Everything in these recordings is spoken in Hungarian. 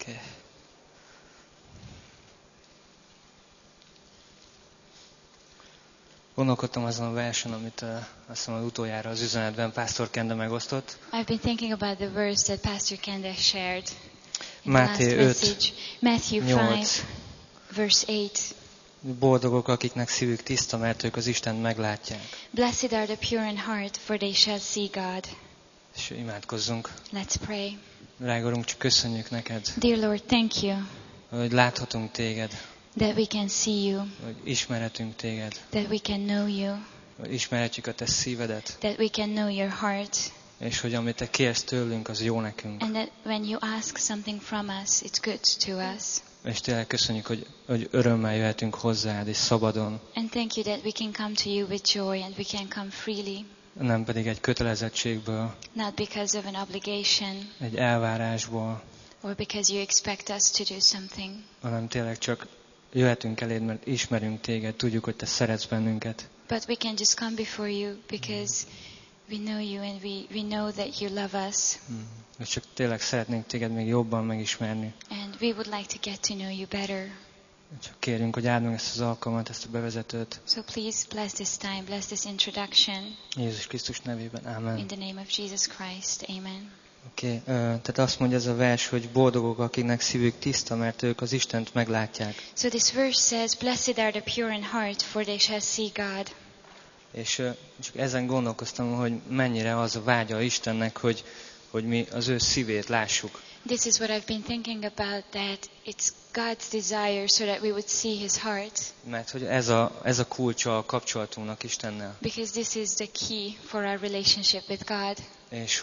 Okay. Gondolkodtam azon a versen, amit azt hiszem az utoljára az üzenetben Pásztor Kende megosztott. I've been thinking about the verse that Pastor Kende shared in Máté the last message. Matthew 8. 5, verse 8. Boldogok, akiknek szívük tiszta, mert ők az Istent meglátják. Blessed are the pure in heart, for they shall see God. És imádkozzunk. Let's pray. Drága Urunk, csak köszönjük neked, Dear Lord, thank you hogy láthatunk téged, that we can see you, hogy ismerhetünk téged, that we can know you, hogy ismerhetjük a te szívedet, that we can know your heart, és hogy amit te kérsz tőlünk, az jó nekünk. and that when you ask something from us, it's good to us. És tényleg köszönjük, hogy örömmel jöhetünk hozzád, és szabadon, And thank you that we can come to you with joy and we can come freely, nem pedig egy kötelezettségből, not because of an obligation egy elvárásból, or because you expect us to do something, hanem tényleg csak jöhetünk eléd, mert ismerünk téged, tudjuk, hogy te szeretsz bennünket. but we can just come before you because we know you and we know that you love us, És csak tényleg szeretnénk téged még jobban megismerni. and we would like to get to know you better. Csak kérjünk, hogy áld meg ezt az alkalmat, ezt a bevezetőt. So please bless this time, bless this introduction. Jézus Krisztus nevében. Ámen. In the name of Jesus Christ, amen. Oké, tehát azt mondja ez a vers, hogy boldogok, akiknek szívük tiszta, mert ők az Istent meglátják. So this verse says, blessed are the pure in heart, for they shall see God. És csak ezen gondolkoztam, hogy mennyire az a vágya Istennek, hogy mi az ő szívét lássuk. This is what I've been thinking about, that it's God's desire so that we would see His heart. Mert hogy ez a kulcsa a kapcsolatunknak Istennel. Because this is the key for our relationship with God. És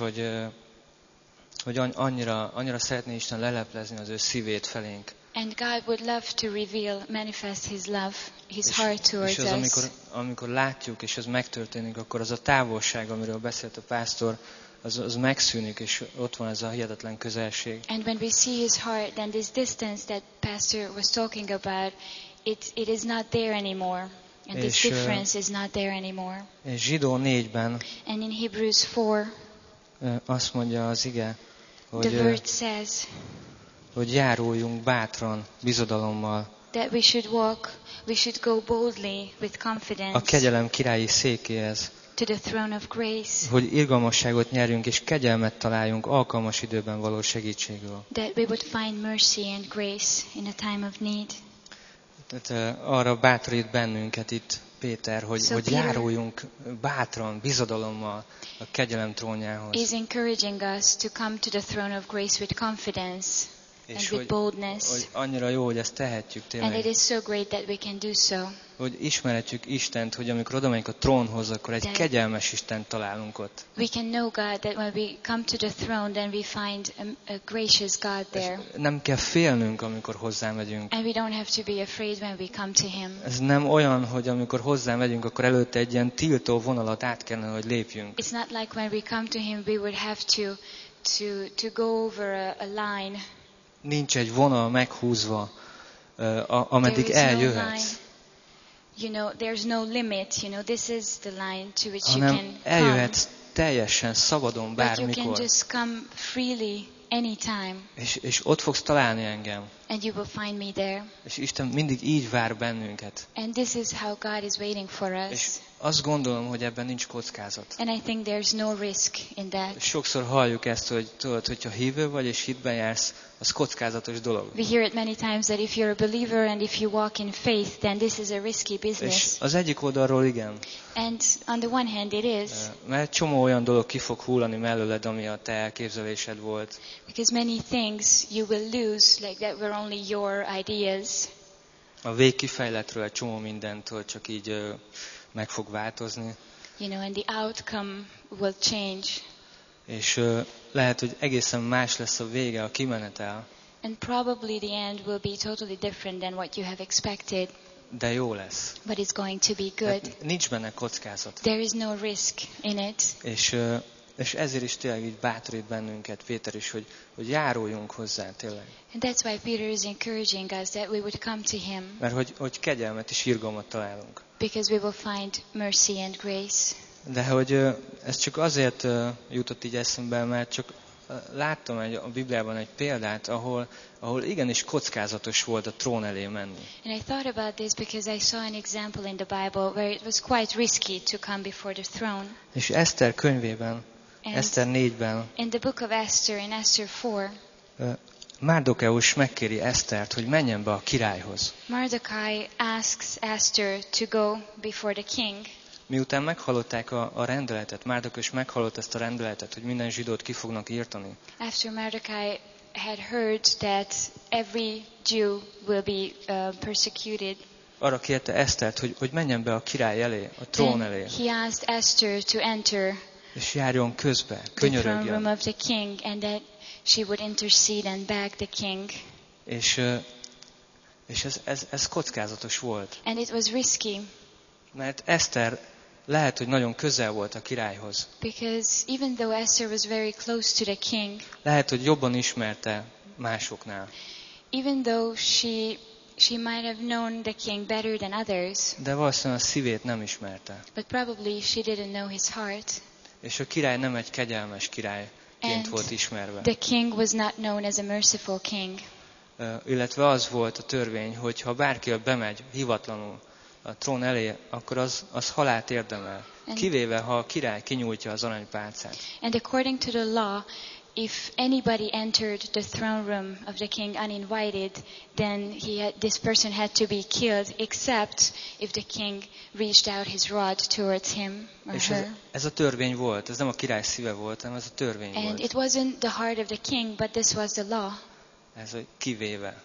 hogy annyira szeretné Isten leleplezni az ő szívét felénk. And God would love to reveal, manifest His love, His heart towards És az, us. amikor látjuk, és ez megtörténik, akkor az a távolság, amiről beszélt a pásztor, az megszűnik, és ott van ez a hihetetlen közelség. And when we see His heart, then this distance that Pastor was talking about, it is not there anymore. And this difference is not there anymore. És Zsidó 4-ben And in Hebrews 4, azt mondja az ige, the word says hogy járuljunk bátran, bizodalommal that we should go boldly with confidence a kegyelem királyi székéhez, to the throne of grace, hogy irgalmasságot nyerjünk és kegyelmet találjunk alkalmas időben való segítségről. that we would find mercy and grace in a time of need. Tehát arra bátorít bennünket itt Péter, hogy járuljunk bátran, bizodalommal a kegyelem trónjához. He's encouraging us to come to the throne of grace with confidence and with boldness. Hogy annyira jó, hogy ezt tehetjük And it tényleg. is so great that we can do so. Hogy ismerhetjük Istent, hogy amikor oda megyünk a trónhoz, akkor egy kegyelmes Istent találunk ott. We can know God, that when we come to the throne, then we find a gracious God there. Nem kell félnünk, amikor hozzám-megyünk. And we don't have to be afraid when we come to Him. Ez nem olyan, hogy amikor hozzám-megyünk, akkor előtte egy ilyen tiltó vonalat át kellene, hogy lépjünk. It's not like when we come to Him, we would have to go over a line. Nincs egy vonal meghúzva, ameddig eljöhetsz. You know, there's no limit. You know, this is the line to which you Hanem can eljöhetsz teljesen szabadon come. But you bármikor. can just come freely anytime. És ott fogsz találni engem. And you will find me there. És Isten mindig így vár bennünket. And this is how God is waiting for us. És azt gondolom, hogy ebben nincs kockázat. And I think there's no risk in that. Sokszor halljuk ezt, hogy tudod, hogyha hívő vagy és hitben jársz, az kockázatos dolog. We hear it many times that if you're a believer and if you walk in faith, then this is a risky business. És az egyik oldalról igen. And on the one hand it is. Mert csomó olyan dolog ki fog hullani mellőled, ami a te elképzelésed volt. Because many things you will lose, like that were only your ideas. A végkifejletről egy csomó mindentől csak így meg fog változni. You know, and the outcome will change. És lehet, hogy egészen más lesz a vége, a kimenetel. And probably the end will be totally different than what you have expected. De jó lesz. But it's going to be good. Hát nincs benne kockázat. There is no risk in it. És ezért is tényleg így bátorít bennünket, Péter is, hogy járuljunk hozzá tényleg. And that's why Peter is encouraging us that we would come to Him. Mert hogy kegyelmet és irgalmat találunk. Because we will find mercy and grace. De hogy ez csak azért jutott így eszembe, mert csak láttam a Bibliában egy példát, ahol igenis kockázatos volt a trón elé menni. And I thought about this because I saw an example in the Bible where it was quite risky to come before the throne. És Eszter könyvében, Eszter 4-ben, in the book of Esther, in Esther 4, Márdokeus megkéri Esztert, hogy menjen be a királyhoz. Mordecai asks Esther to go before the king. Miután meghallották a rendeletet, Márdokeus meghallott ezt a rendeletet, hogy minden zsidót ki fognak írtani. After Mordecai had heard that every Jew will be persecuted, arra kérte Esztert, hogy menjen be a király elé, a trón elé. He asked Esther to enter és járjon közbe, the throne room könyörögjön. of the king, and that she would intercede and beg the king. És ez kockázatos volt. And it was risky. Mert Eszter lehet, hogy nagyon közel volt a királyhoz. Because even though Esther was very close to the king, lehet, hogy jobban ismerte másoknál. even though she might have known the king better than others, de valószínűleg a szívét nem ismerte. but probably she didn't know his heart. És a király nem egy kegyelmes királyként volt ismerve. The king was not known as a merciful king. Illetve az volt a törvény, hogy ha bárki bemegy hivatlanul a trón elé, akkor az halált érdemel. Kivéve, ha a király kinyújtja az aranypálcát. And according to the law, if anybody entered the throne room of the king uninvited, then this person had to be killed, except if the king reached out his rod towards him or és her. Ez a törvény volt, ez nem a király szíve volt, hanem ez a törvény And volt. it wasn't the heart of the king, but this was the law. Ez kivéve.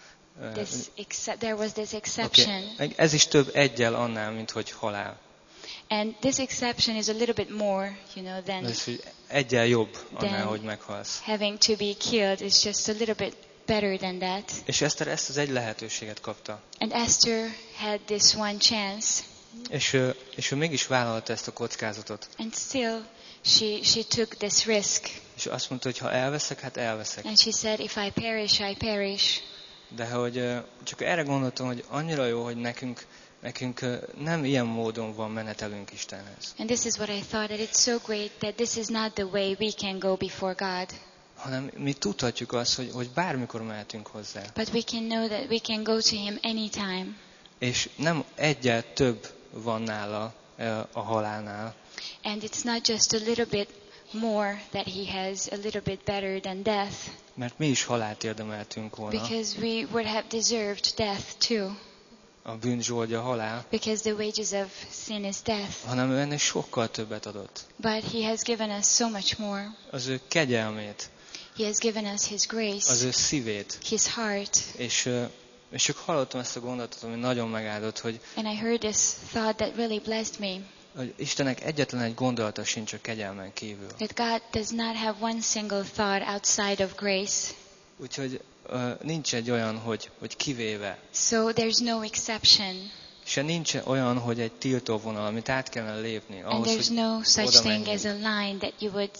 There was this exception. Okay. Ez is több eggyel annál, mint hogy halál. And this exception is a little bit more, than ez, hogy eggyel jobb annál, hogy meghalsz. having to be killed is just a little bit better than that. És Eszter ezt az egy lehetőséget kapta. And Esther had this one chance. És ő mégis vállalta ezt a kockázatot. And still she took this risk. És azt mondta, hogy ha elveszek, hát elveszek. And she said, if I perish, I perish. De hogy csak erre gondoltam, hogy annyira jó, hogy nekünk nem ilyen módon van menetelünk Istenhez. And this is what I thought, that it's so great that this is not the way we can go before God. Hanem mi tudhatjuk azt, hogy bármikor mehetünk hozzá. But we can know that we can go to him anytime. És nem egyel több van nála a halálnál. And it's not just a little bit more that he has, a little bit better than death. Mert mi is halált érdemeltünk volna. Because we would have deserved death too. A bűn zsoldja halál. Because the wages of sin is death. Hanem ő ennél sokkal többet adott. But he has given us so much more. Az ő kegyelmét. He has given us his grace. Az ő szívét. His heart. És csak hallottam ezt a gondolatot, ami nagyon megáldott, hogy And I heard this thought that really blessed me. Hogy Istennek egyetlen egy gondolata sincs a kegyelmen kívül. That God does not have one single thought outside of grace. Úgyhogy nincs egy olyan, hogy kivéve. So there's no exception. Se nincs olyan, hogy egy tiltóvonal, amit át kellene lépni. Ahhoz, and there's no such thing as a line that you would,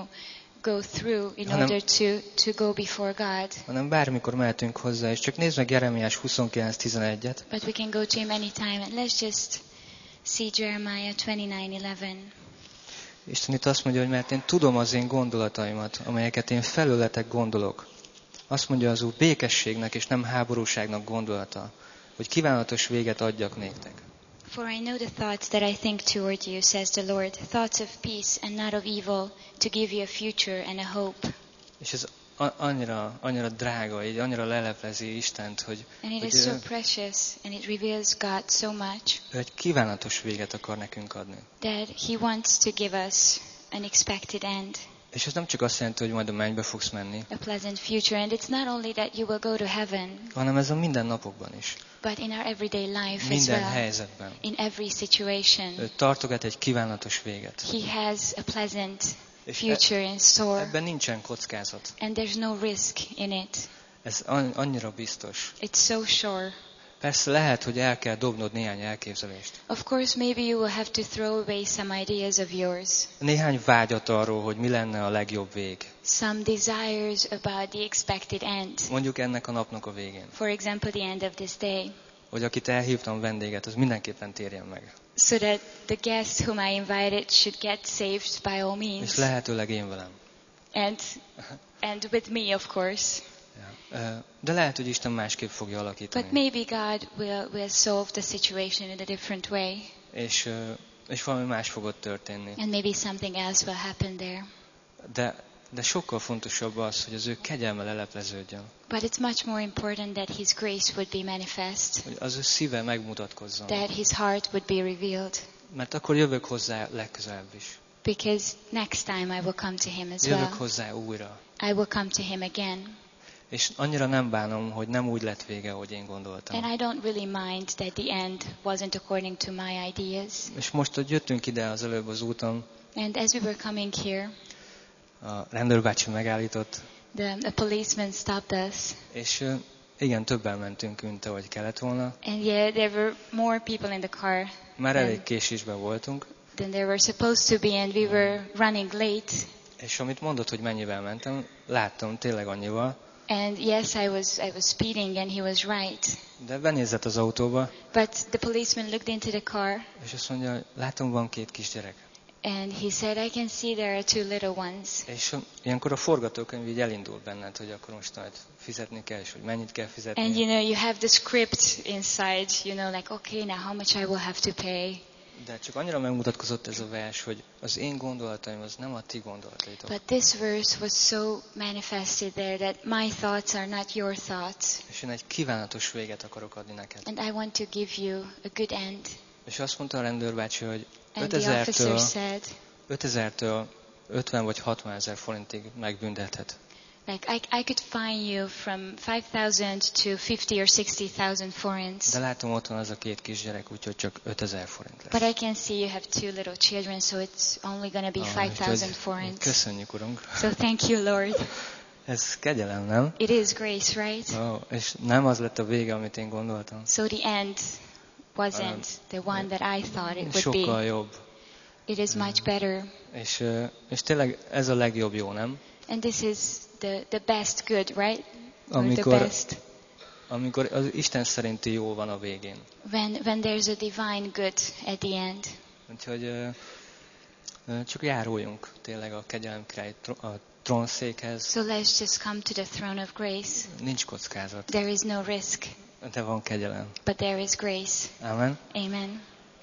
go through in order to go before God. Hanem bármikor mehetünk hozzá, és csak nézd meg Jeremiás 29:11-et. But we can go to him anytime, and let's just see Jeremiah 29:11. Isten itt azt mondja, hogy mert én tudom az én gondolataimat, amelyeket én felőletek gondolok. Azt mondja az Úr, békességnek és nem háborúságnak gondolata, hogy kívánatos véget adjak néktek. For I know the thoughts that I think toward you, says the Lord, thoughts of peace and not of evil, to give you a future and a hope. És ez annyira drága, így annyira leleplezi Istent, hogy and it is so precious, and it reveals God so much. Ő egy kívánatos véget akar nekünk adni. That He wants to give us an expected end. És ez nem csak azt jelenti, hogy majd a mennybe fogsz menni. A pleasant future, and it's not only that you will go to heaven. Hanem ez a mindennapokban is. But in our everyday life minden as well. helyzetben. In every situation. Ő tartogat egy kívánatos véget. He has a pleasant future in store. Ebben nincsen kockázat. And there's no risk in it. Ez annyira biztos. It's so sure. Persze lehet, hogy el kell dobnod néhány elképzelést. Of course, maybe you will have to throw away some ideas of yours. Néhány vágyat arról, hogy mi lenne a legjobb vég. Some desires about the expected end. Mondjuk ennek a napnak a végén. For example, the end of this day. Hogy akit elhívtam vendéget, az mindenképpen térjen meg. So that the guest whom I invited should get saved by all means. És lehetőleg én velem. And with me, of course. De lehet, hogy Isten másképp fogja alakítani. But maybe God will solve the situation in a different way. És valami más fog ott történni. And maybe something else will happen there. De sokkal fontosabb az, hogy az ő kegyelme lelepleződjön. But it's much more important that His grace would be manifest. Hogy az ő szíve megmutatkozzon. That His heart would be revealed. Mert akkor jövök hozzá legközelebb is. Because next time I will come to Him as Jövök well. hozzá újra. I will come to Him again. És annyira nem bánom, hogy nem úgy lett vége, ahogy én gondoltam. And I don't really mind that the end wasn't according to my ideas. És most, hogy jöttünk ide az előbb az úton, And as we were coming here, a rendőrbácsi megállított, a policeman stopped us. és igen, többen mentünk, mint ahogy kellett volna. And yeah, there were more people in the car. Már elég késésben voltunk. Than there were supposed to be, and we were running late. És amit mondott, hogy mennyivel mentem, láttam tényleg annyival. And yes, I was speeding, and he was right. De benézett az autóba. But the policeman looked into the car. És azt mondja, látom, van 2 kisgyerek. And he said, I can see there are 2 little ones. És ilyenkor a forgatókönyv így elindul benned, hogy akkor most majd fizetni kell, és hogy mennyit kell fizetni. And you have the script inside, like, okay, now how much I will have to pay. De csak annyira megmutatkozott ez a vers, hogy az én gondolataim az nem a ti gondolataitok. But this verse was so manifested there that my thoughts are not your thoughts. És én egy kívánatos véget akarok adni neked. And I want to give you a good end. És azt mondta a rendőrbácsi, hogy And the officer said, 5000-től 50 vagy 60 000 forintig megbüntethet. Like I could fine you from 5,000 to 50 or 60,000 forints. De látom, ott van az a 2 kisgyerek, úgyhogy csak 5000 forint lesz. But I can see you have 2 little children, so it's only going to be 5,000 forints. Köszönjük, Urunk. So thank you, Lord. Ez kegyelem, nem? It is grace, right? És nem az lett a vége, amit én gondoltam. So the end wasn't the one that I thought it would Sokkal be. jobb. It is much better. És tényleg ez a legjobb jó, nem? And this is the best good, right? Or the best. Amikor az Isten szerinti jó van a végén. When there's a divine good at the end. Úgyhogy csak járuljunk tényleg a kegyelem király a trónszékhez. So let's just come to the throne of grace. Nincs kockázat. There is no risk. De van kegyelem. But there is grace. Amen. Amen.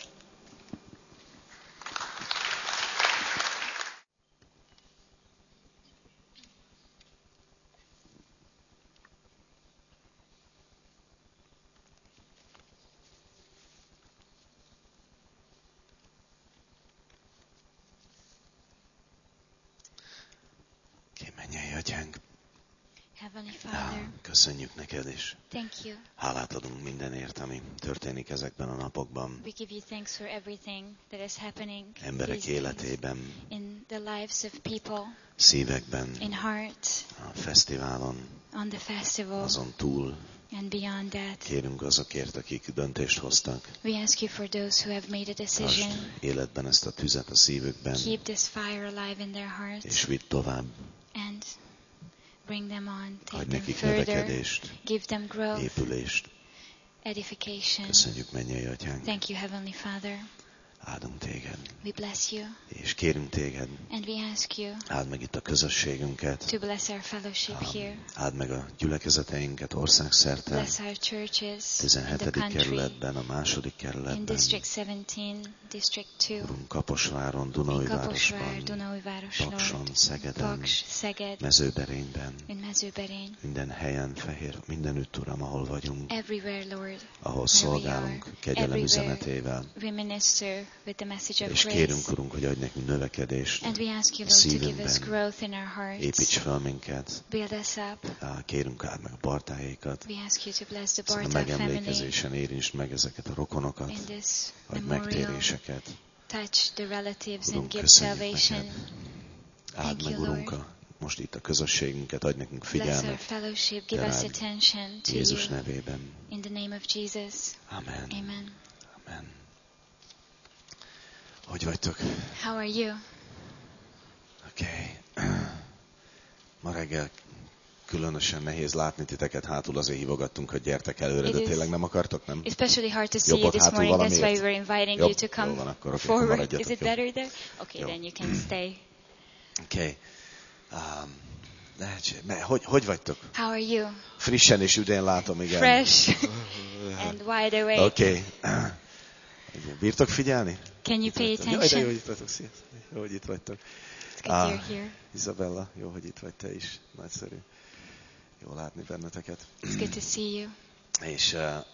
Mennyei Atyánk, Heavenly Father, köszönjük neked, és thank you. hálát adunk mindenért, ami történik ezekben a napokban. We give you thanks for everything that is happening Emberek these days, életében, in the lives of people, szívekben, in hearts, a fesztiválon, on the festival, azon túl. and beyond that. Kérünk azokért, akik döntést hoztak. We ask you for those who have made a Tartsd decision. életben ezt a tüzet a szívükben, Keep this fire alive in their hearts és vidd tovább. and bring them on, take Adj them nekik further, növekedést, give them growth, épülést. edification. Köszönjük, mennyei Atyánk. Thank you, Heavenly Father. Áldunk téged, We bless you és kérünk téged, and we ask you áld meg itt a közösségünket, to bless our fellowship here. áld meg a gyülekezeteinket országszerte, Bless our churches in 17. the country, kerületben, a második in kerületben, District 17, District 2, Urunk, Kaposváron, in Dunaújvárosban, Kaposvár, Dunaújváros, Pakson, Lord, Szegeden, Paks, Szeged, Mezőberényben, in Mezőberény, minden helyen, Fehér, mindenütt, Uram, ahol vagyunk, everywhere, Lord, ahol szolgálunk kegyelem everywhere. üzenetével, we minister with the message of és grace. kérünk, Urunk, hogy adj nekünk növekedést, And we ask you, a Lord, to give us szívünkben. growth in our hearts. Építs fel minket, Build us up. kérünk, áld meg a bartáikat, We ask you to bless the ezen a Bartok family megemlékezésen érintsd meg ezeket a rokonokat, in this adj memorial. megtéréseket. Touch the relatives and Urunk, give köszönjük salvation. neked. Áld Thank meg, you, Urunk, Lord. most itt a közösségünket, adj nekünk Bless our figyelmet, fellowship. Give te us rád, attention to Jézus you. nevében. In the name of Jesus. Amen. Amen. Amen. Hogy vagytok? How are you? Oké. Ma reggel különösen nehéz látni titeket, hátul azért hívogattunk, hogy gyertek előre, de It is tényleg nem akartok, nem? Especially hard to see you Jobbak this hátul morning. That's why we valamiért. were inviting Jobb, you to come jó van, akkor oké, forward. maradjatok, Is it jó. better there? Okay, Jó. then you can stay. Oké. Hogy vagytok? How are you? Frissen és üdén látom, igen. Fresh and wide awake. Oké. Bírtok figyelni? Can you pay Jaj, de jó, attention? hogy itt vagytok. Jó, hogy itt vagytok. It's good you're here. Isabella, jó, hogy itt vagy te is. Nagyszerű. Jó látni benneteket. It's good to see you. És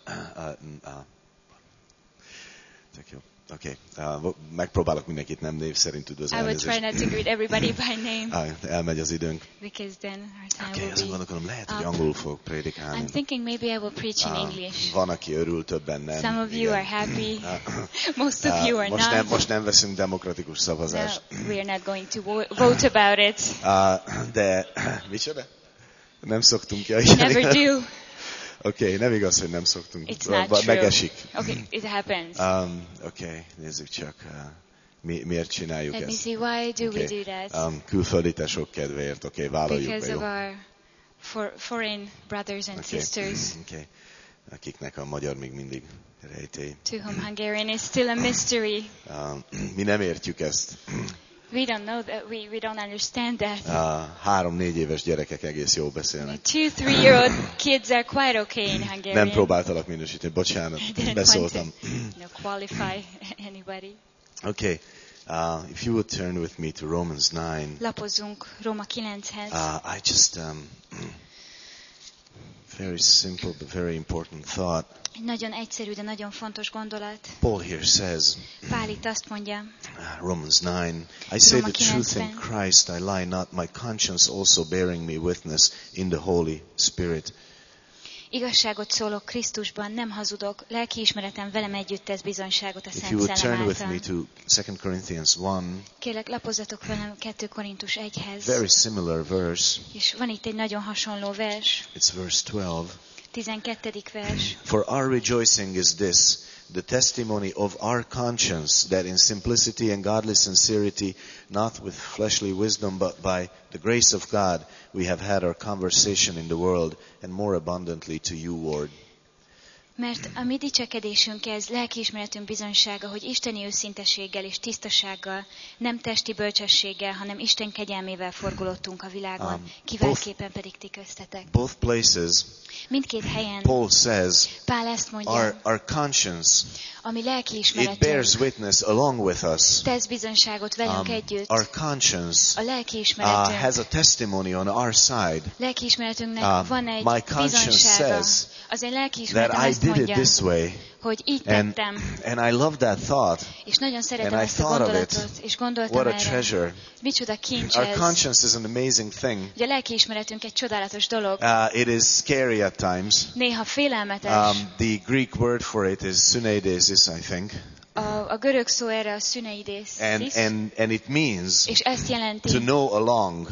tök jó. Oké. Megpróbálok mindenkit nem név szerint I üdvözölni. will try not to greet everybody by name Elmegy az időnk. because then our time Oké, will azon be gondolkodom, lehet, hogy up. angolul fogok prédikálni. I'm thinking maybe I will preach in English. Van, aki örül, többen nem. Some of you Igen. are happy. Most of you are not. Most nem veszünk demokratikus No, szavazást. we are not going to vote about it. De, micsoda? Nem szoktunk. Ja, Never do. Oké, nem igaz, hogy nem szoktunk. It's not true. Megesik. Okay, it happens. Oké, nézzük csak. Miért csináljuk Let me ezt? see, why do we do that? Külföldi tesók kedvéért, oké, vállaljuk be, Because jó? of our foreign brothers and sisters, Oké. Akiknek a magyar még mindig rejtély. to whom Hungarian is still a mystery. Mi nem értjük ezt. We don't know that. We don't understand that. 3-4 éves gyerekek egész jól beszélnek. 2-3-year-old kids are quite okay in Hungarian. Nem próbáltalak minősíteni, bocsánat, I didn't beszóltam. want to qualify anybody. Okay, if you would turn with me to Romans 9. Lapozzunk Róma 9-hez. I just, very simple but very important thought. Egy nagyon egyszerű, de nagyon fontos gondolat. Paul here says, Pál itt azt mondja, Romans 9, I say Róma the truth in 9-ben. Christ, I lie not, my conscience also bearing me witness in the Holy Spirit. igazságot szólok Krisztusban, nem hazudok, lelkiismeretem velem együtt tesz bizonyságot a If you Szent would Szellem turn with által. me to 2 Corinthians 1, Kérlek, lapozzatok velem 2 Korintus 1-hez. very similar verse. És van itt egy nagyon hasonló vers, It's verse 12. 12. vers. For our rejoicing is this, the testimony of our conscience, that in simplicity and godly sincerity, not with fleshly wisdom, but by the grace of God, we have had our conversation in the world, and more abundantly to you, Lord. Mert a mi dicsekedésünk ez, lelkiismeretünk bizonysága, hogy isteni őszinteséggel és tisztasággal, nem testi bölcsességgel, hanem Isten kegyelmével forgolódtunk a világon, kiváltképpen pedig ti köztetek. Both places, Mindkét helyen Paul says, Pál ezt mondja, our conscience, ami it bears lelkiismeretünk witness along with us. tesz bizonyságot velünk együtt. Our conscience A lelkiismeretünk, has a testimony on our side lelkiismeretünknek van egy my conscience bizonysága. says Az én that lelkiismeretem I ezt did it mondja, this way. hogy így And tettem. I love that thought. És nagyon szeretem And I ezt a thought of it. gondolatot, és gondoltam What a erre. treasure. Micsoda kincs Our ez. conscience is an amazing thing. Ugye a lelkiismeretünk egy csodálatos dolog. It is scary at times. Néha félelmetes. The Greek word for it is syneidesis, I think. A görög szó erre a szüneidész. And it means És ezt jelenti, to know along,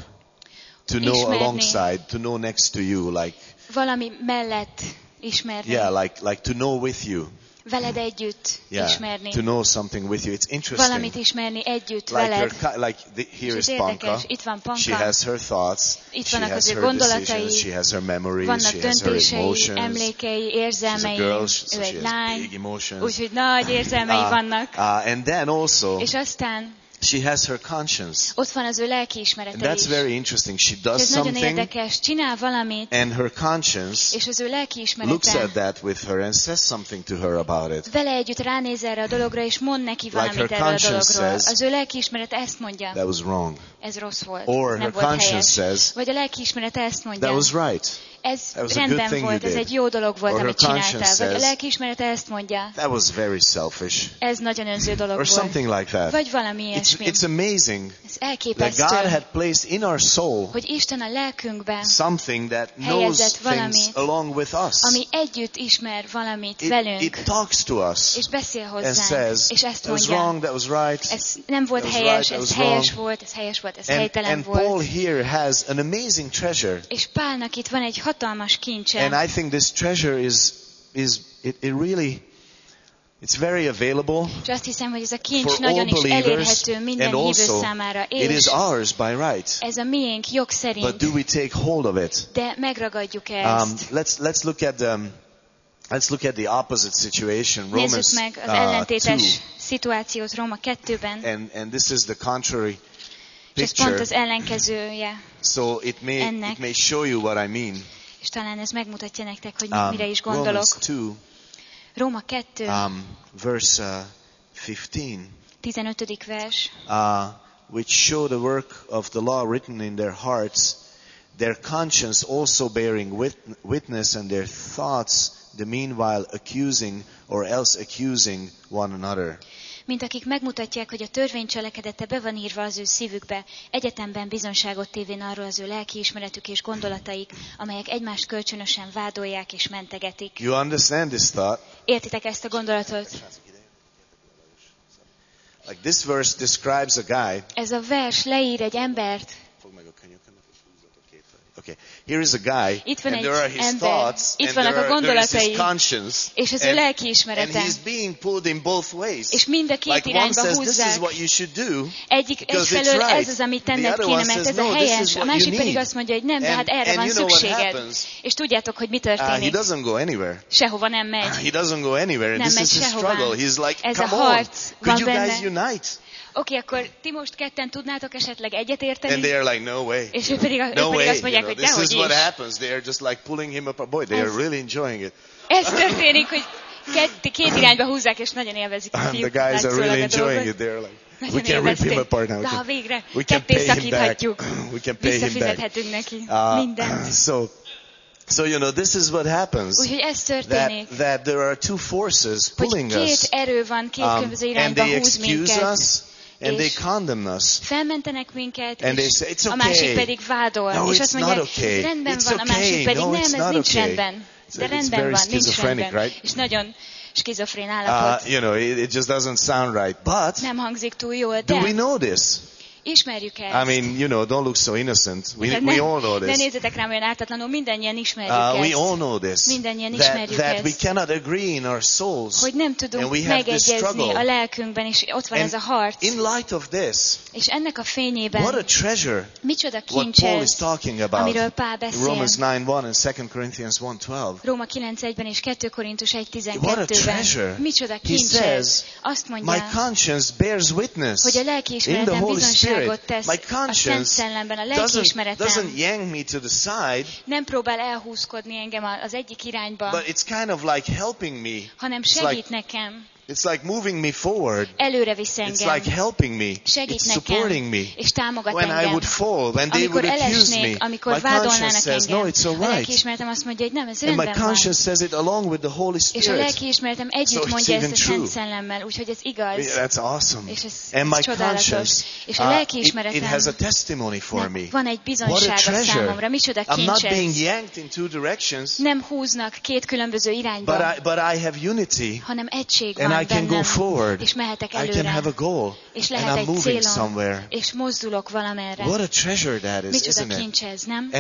to know Ismerni. alongside, to know next to you, like, valami mellett ismerni. yeah, like to know with you. Veled együtt Yeah, ismerni. to know something with you. It's interesting. Valamit ismerni együtt Like veled. here És is ez Panka. érdekes, itt van Panka. She has her thoughts. Itt She vannak has az ő her gondolatai, decisions. She has her memories. Vannak She has her döntései, emotions. emlékei, She's a érzelmei. girl, Ő so egy she has lány, big emotions. úgyhogy nagy érzelmei vannak. And then also, És aztán she has her conscience. ott van az ő And lelkiismerete that's is. very interesting. She És does ez nagyon something, érdekes. Csinál valamit, and her conscience és az ő looks at lelkiismerete that with her and says something to her about it. vele együtt ránéz erre a dologra, és mond neki valamit her erről a conscience dologról. says, Az ő lelkiismerete ezt mondja. That was wrong. Ez rossz volt. Or ez nem her volt conscience helyes. says, Vagy a lelkiismerete ezt mondja. That was right. Ez That was a good rendben thing volt, you ez did. egy jó dolog volt, Or her amit csináltál. conscience Vagy a says, lelkiismerete ezt mondja. That was very selfish. Ez nagyon önző dolog Or volt. something like that. Vagy valami ilyesmi. It's amazing Ez that elképesztő, God had placed in our soul hogy Isten a lelkünkben, something that knows helyezett things valamit, along with us. ami együtt ismer valamit velünk, It talks to us és beszél and hozzánk, says, és ezt that was mondja. wrong, that was right. Ez nem volt That was helyes, right, that ez was helyes wrong. volt, ez helyes volt, ez helytelen And Paul volt. here has an amazing treasure. És Pálnak itt van egy hatalmas kincse. And I think this treasure it really, it's very available És azt hiszem, hogy ez a kincs for all nagyon is believers, elérhető minden and hívő also számára. it is És ours by right. ez a miénk jog But szerint, do we take hold of it? de megragadjuk ezt. Let's look at the opposite situation, Nézzük Romans meg az ellentétes 2. szituációt Róma 2-ben. And this is the contrary És ez pont az ellenkezője So it may show you what I mean. És talán ez megmutatja nektek, hogy mire is gondolok. Romans 2, Róma 2, verse 15. vers. Which show the work of the law written in their hearts, their conscience also bearing witness, and their thoughts the meanwhile accusing or else accusing one another. Mint akik megmutatják, hogy a törvény cselekedete be van írva az ő szívükbe, egyetemben bizonságot tévén arról az ő lelkiismeretük és gondolataik, amelyek egymást kölcsönösen vádolják és mentegetik. You understand this thought? Értitek ezt a gondolatot? Like this verse describes a guy. Ez a vers leír egy embert. Okay, here is a guy, itt van and there are his thoughts, itt and vannak a there is his gondolatai, conscience, és az ő lelkiismerete. and he's being pulled in both ways. És mind a két like one irányba says, húzzák. this is what you should do, Egyfelől right. ez az, amit tenned The kéne, other one mert says, ez a no, this helyes. is A what másik you pedig need. azt mondja, hogy nem, de hát erre van you know what szükséged. happens? És tudjátok, hogy mi He történik. doesn't go anywhere. Sehova nem megy. He doesn't go anywhere, and Nem this megy is his sehová. struggle. He's like, Ez a come on, harc van could you guys benne. unite? Oké, akkor ti most ketten tudnátok esetleg egyetérteni? And they're like, no way. És ők pedig azt No way. mondják, hogy This is dehogy what is. happens. They're just like pulling him apart. Boy, they are really enjoying it. Ez történik, hogy két irányba húzzák, és nagyon élvezik a And fiúk. the guys are really látszólag a enjoying dolgot. it. They're like, we Nagyon can rip him élvezték. apart now. De ha végre We can ketté pay him back. szakíthatjuk, We can pay him back. visszafizethetünk neki mindent. So you know, this is what happens. Úgyhogy ez történik, That there are two forces hogy pulling két us, erő van, két különböző and irányba they húz excuse minket. us, and they És condemn us. felmentenek minket, And they és say, it's a okay. másik pedig vádol. No, és it's azt mondják, not okay. ez rendben It's van, a okay. másik pedig, No, nem, it's ez not nincs okay. rendben. De It's rendben very van, nincs schizophrenic, rendben. right? És nagyon skizofrén állapot. You know, it just doesn't sound right. But Nem hangzik túl jól, do we de know this? ismerjük ezt. I mean, you know, don't look so innocent. We all know Ne this. nézzetek rám olyan ártatlanul, mindannyian ismerjük We ezt. all know this. Mindannyian ismerjük That we ezt. cannot agree in our souls. Hogy nem And tudunk we have this megegyezni struggle. a lelkünkben, és ott van And ez a harc. in light of this, És ennek a what a fényében treasure micsoda what kincs Paul is ez, talking about. amiről Pál beszél. Romans 9:1 and 2 Corinthians 1:12. Róma 9:1-ben és 2 Korintus What a treasure. 1:12-ben. Micsoda He kincs says, ez. Azt my mondja, conscience bears witness hogy a in the lelkiismeretem Holy bizonságot Spirit. tesz My a Szent conscience Szellemben, a doesn't lelkiismeretem yank me to the side, nem próbál elhúzkodni engem az egyik irányba, but it's kind of like helping me. hanem It's segít like, nekem, it's like moving me forward. előre visz It's engem, like helping me. segít It's supporting nekem, me. és támogat When I engem. would fall, when they Amikor would accuse me, elesnék, amikor my conscience vádolnának says, engem, no, it's all a right. lelkiismeretem azt mondja, hogy nem, ez And my rendben van. conscience says it along with the Holy És a Spirit. lelkiismeretem So együtt it's mondja even ezt a true. Szent Szellemmel, úgyhogy ez igaz. That's awesome. És ez And my csodálatos. conscience, És a it lelkiismeretem has a testimony for me. van egy What a bizonysága treasure. számomra. Micsoda I'm not kincs being ez. yanked in two directions, Nem húznak két különböző irányba, but I have unity, hanem egység and van I can go bennem, forward. és mehetek I can előre, have a goal, és and lehet I'm egy moving célom, somewhere. és mozdulok valamerre. What a treasure that is, Micsoda isn't it? kincs ez, nem?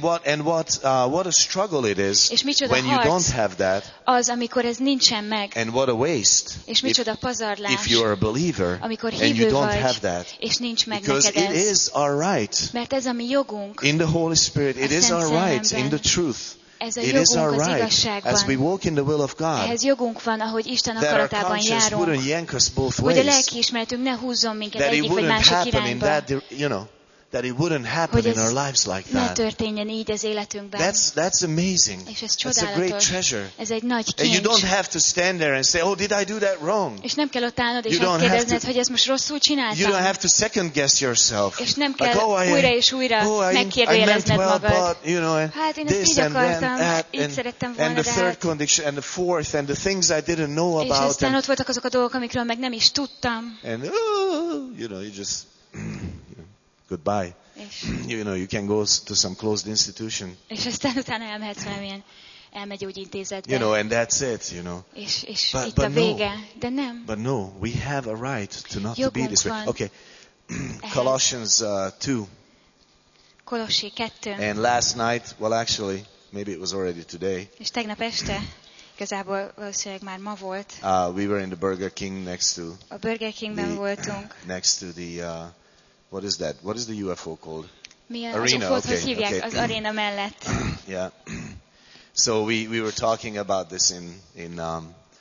What a struggle it is És micsoda when you harc don't have that, az, amikor ez nincsen meg, and what a waste és micsoda pazarlás, if you're a believer amikor and you hívő don't vagy, have that. és nincs meg Because neked it ez. is our right Mert ez a mi jogunk, in the Holy Spirit. It A is Szent our right Szellemben. in the truth. ez a It is our jogunk az right as we igazságban. walk in the will of God, Ehhez jogunk van, ahogy Isten that our akaratában conscience járunk, wouldn't yank us both hogy a ways. lelkiismeretünk ne húzzon minket That it egyik vagy wouldn't másik happen in irányba. that, that it wouldn't happen Hogy in ez our lives like ne that. történjen így az életünkben. That's amazing. És ez That's a great csodálatos. treasure. Ez egy nagy And you don't kincs. have to stand there and say, oh, did I do that wrong? És nem kell ott állnod és You don't azt have kérdezned, to- hogy ezt most rosszul You don't csináltam. have to second guess yourself. És nem Like, kell oh, újra és újra I meant megkérdőjelezned well, magad. but, you know, Hát én ezt this így and then akartam, that, így szerettem volna, and the de third hát... condition, and the fourth, and the things I didn't know És about, aztán ott voltak azok a dolgok, amikről meg nem is tudtam. and you know, you just goodbye. És, You know, you can go to some closed institution, és aztán utána elmehetsz valamilyen elmegyógyintézetbe. you know, and that's it, you know. És But- itt a but no. vége. De nem. But no, we have a right to not to be Jogunk this way. van Okay, ehhez. Colossians 2. Kolossé 2. And last night, well, actually, maybe it was already today. És tegnap este, igazából valószínűleg már ma volt, We were in the Burger King next to a Burger Kingben voltunk. the what is that? What is the UFO called? Mi az Arena, UFO-t, hogy okay, hívják? okay. Az aréna mellett. Yeah. So we were talking about this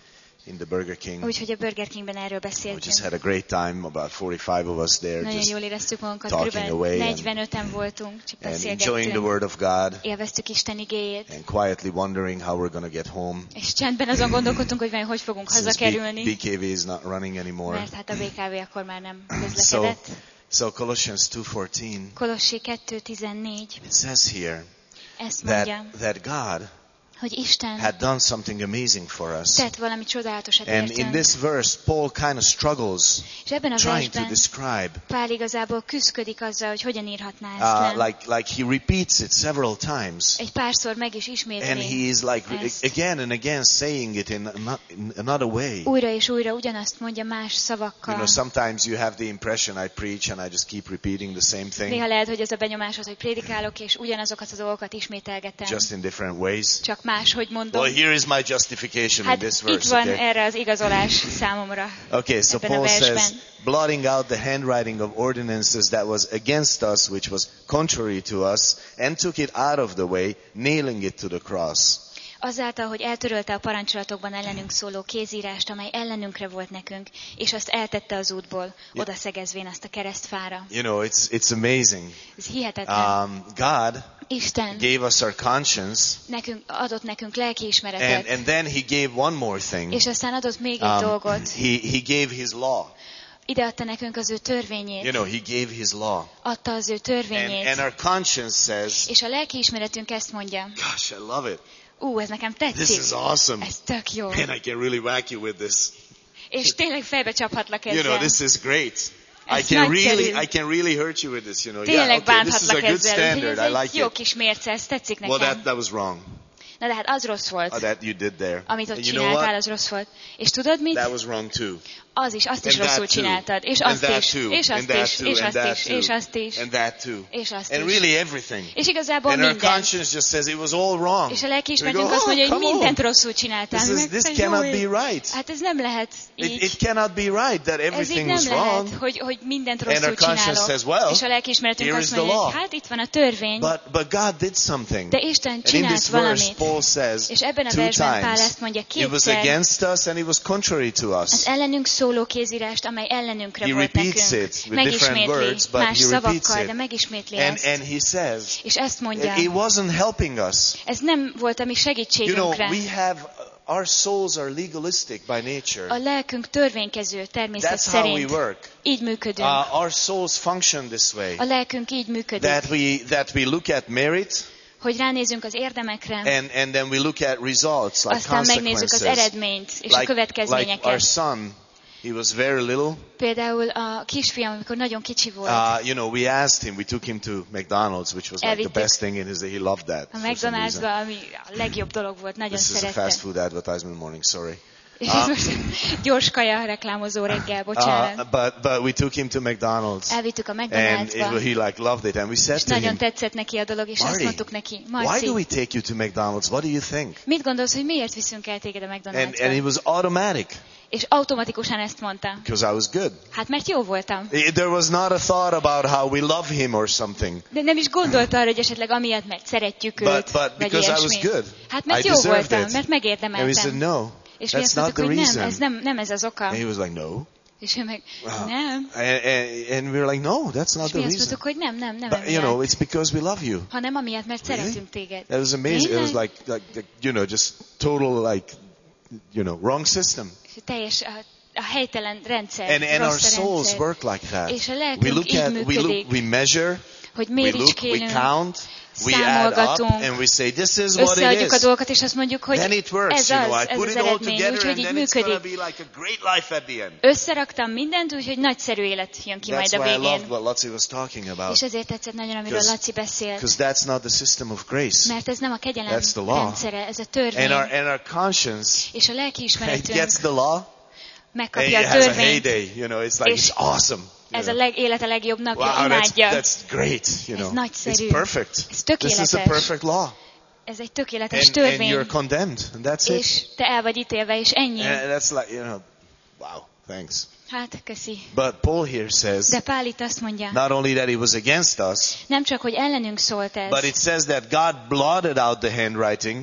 in the Burger King. Úgyhogy a Burger Kingben erről We beszéltünk. just had a great time, about 45 of us there, Nagyon just jól éreztük magunkat, talking körülbelül away 45-en voltunk, csak and enjoying the beszélgettünk. Word of God Élveztük Isten igéjét, and quietly wondering how we're going to get home. és csendben azon gondolkodtunk, hogy vajon hogy fogunk Since hazakerülni, BKV is not running anymore. mert hát a BKV akkor már nem közlekedett. So Colossians 2:14, Kolossi 2:14 it says here ezt mondja, that God hogy Isten had done something amazing for us. tett valami csodálatosat And in értünk. this verse, Paul kind of struggles És ebben a trying to versben describe, Pál igazából küszködik azzal, hogy hogyan írhatná ezt le. like he repeats it several times. Egy párszor meg is And ismétli he is like ezt. again and again saying it in another way. Újra és újra ugyanazt mondja más You szavakkal. know, sometimes you have the impression I preach and I just keep repeating the same thing, Néha lehet, hogy ez a benyomásod, hogy prédikálok, és ugyanazokat a dolgokat ismételgetem. just in different ways. Csak máshogy mondom. Well, here is my justification in Hát this itt verse. van Okay, erre az igazolás számomra. okay, so ebben a Paul says, versben. blotting out the handwriting of ordinances that was against us, which was contrary to us, and took it out of the way, nailing it to the cross. Azáltal, hogy eltörölte a parancsolatokban ellenünk szóló kézírást, amely ellenünkre volt nekünk, és azt eltette az útból, oda szegezvén azt a keresztfára. You know, it's amazing. Ez hihetetlen. God Isten gave us our conscience, adott nekünk lelkiismeretet, and then he gave one more thing. és aztán adott még egy dolgot. He gave his law. Ide adta nekünk az ő törvényét. You know, he gave his law. Adta az ő törvényét. And our conscience says, És a lelkiismeretünk ezt mondja. gosh, I love it. Ez nekem This tetszik. is awesome. Ez tök jó. Man, I can really whack you with this. És tényleg fejbe csaphatlak You know, ezzel. this is great. Ez nagyszerű. I can really hurt you with this, you know. Tényleg Okay, this is a bánthatlak good ezzel. standard. Ez I egy like jó it. kis mérce, ez tetszik Well, nekem. that was wrong. Na de hát az rossz volt. That you did there. Amit ott And you know csináltál, what? az rossz volt. És tudod mit? That was wrong too. Azt is And rosszul that too. csináltad. És And azt that is. too. És And azt that is. too. És And azt that is. too. És azt is. And that too. És azt And is. really everything. És igazából And our minden. conscience just says it was all wrong. És a We lelkiismeretünk go, azt mondja, hogy come on. mindent rosszul csináltál. This cannot be right. Hát ez nem lehet így. It cannot be right that Ez így everything nem was lehet, wrong. hogy mindent And rosszul our conscience csinálok. says, well, És a lelkiismeretünk here azt is the mondja, law. hogy hát itt van a törvény, But God did something. de Isten And in csinált this verse, valamit. Paul says És ebben a two versben Pál times, ezt mondja it was kétszer, against us and it was contrary to az us. ellenünk szóló kézírást, amely ellenünkre He volt repeats nekünk. it with different Megismétli words, but más he repeats szavakkal, it. de megismétli And ezt. he says, És ezt mondja, it wasn't helping us. ez nem volt a mi You know, segítségünkre. we have, our souls are legalistic by nature. A lelkünk törvénykező természet That's how we szerint. work. Így működünk. Our souls function this way. A lelkünk így működik, That we look at merit, hogy ránézünk az érdemekre, and then we look at results, like aztán megnézzük az consequences. eredményt és a Like our következményeket. son, he was very little. Például a kisfiam, amikor nagyon kicsi volt, You know, we asked him, we took him to McDonald's, which was like the Elvittük best thing in his day. He loved that. a for some reason. McDonald'sba, ami a legjobb dolog volt, nagyon This is a szerette. fast food advertisement morning, sorry. És ez most gyors kaja reklámozó reggel, bocsánat. But we took him to McDonald's. Elvittük a And McDonald'sba, he like loved it. And we said és to nagyon him, tetszett neki a dolog, és azt Marty, mondtuk neki, why do Marci, we take you to McDonald's? What do you think? mit gondolsz, hogy miért viszünk el téged a And McDonald'sba? it was automatic És automatikusan ezt mondta. because I was good. Hát mert jó voltam. There was not a thought about how we love him or something. De nem is gondolta arra, hogy esetleg amiatt, mert szeretjük őt, But vagy because I was ilyesmi. good, Hát mert I jó deserved voltam, it. mert And we said, megérdemeltem. no, És mi that's azt not mondtuk, the hogy reason. nem ez az oka. And he was like, no. És ő meg, Wow. nem. And we were like, no, that's not És the mi azt reason. mondtuk, hogy nem But, you know, it's because we love you. hanem amiatt, mert Really? szeretünk téged. That was amazing. It Tényleg? was like, you know, just total, like, you know, wrong system. És teljes a helytelen rendszer, And our rossz a souls rendszer. work like that. És a lelkünk We look így at, működik, we measure, hogy we look, we méricskélünk, count, we add up, számolgatunk, and we say, this is what it összeadjuk a is. dolgokat, és azt mondjuk, hogy Then it works, ez you know. I az, ez put az it all eredmény, together, úgyhogy and így then it's going to működik. be like a great life at the end. Összeraktam mindent, úgyhogy nagyszerű élet jön ki That's majd a why I loved végén. what Laci was talking about. És ezért tetszett nagyon, amiről Laci beszélt. Because that's not the system of grace. Mert ez nem a kegyelem That's the law. rendszere, ez a törvény. And our conscience, És a it lelkiismeretünk gets the law, and megkapja it a has a törvényt. heyday. You know, it's like, És it's awesome. Ez a élete legjobb napja, Wow, imádja. that's great. You Ez know, nagyszerű. it's perfect. Ez This is tökéletes. a perfect law. Ez egy tökéletes And törvény. you're condemned, and that's it. És te el vagy ítélve, és ennyi. And that's like, you know, wow, thanks. Hát, köszi. But Paul here says, De Pál itt azt mondja, not only that it was against us, nem csak, hogy ellenünk szólt ez, but it says that God blotted out the handwriting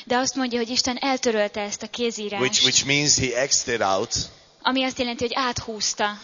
De azt mondja, hogy Isten eltörölte ezt a kézírást, which means he X'd it out. ami azt jelenti, hogy áthúzta.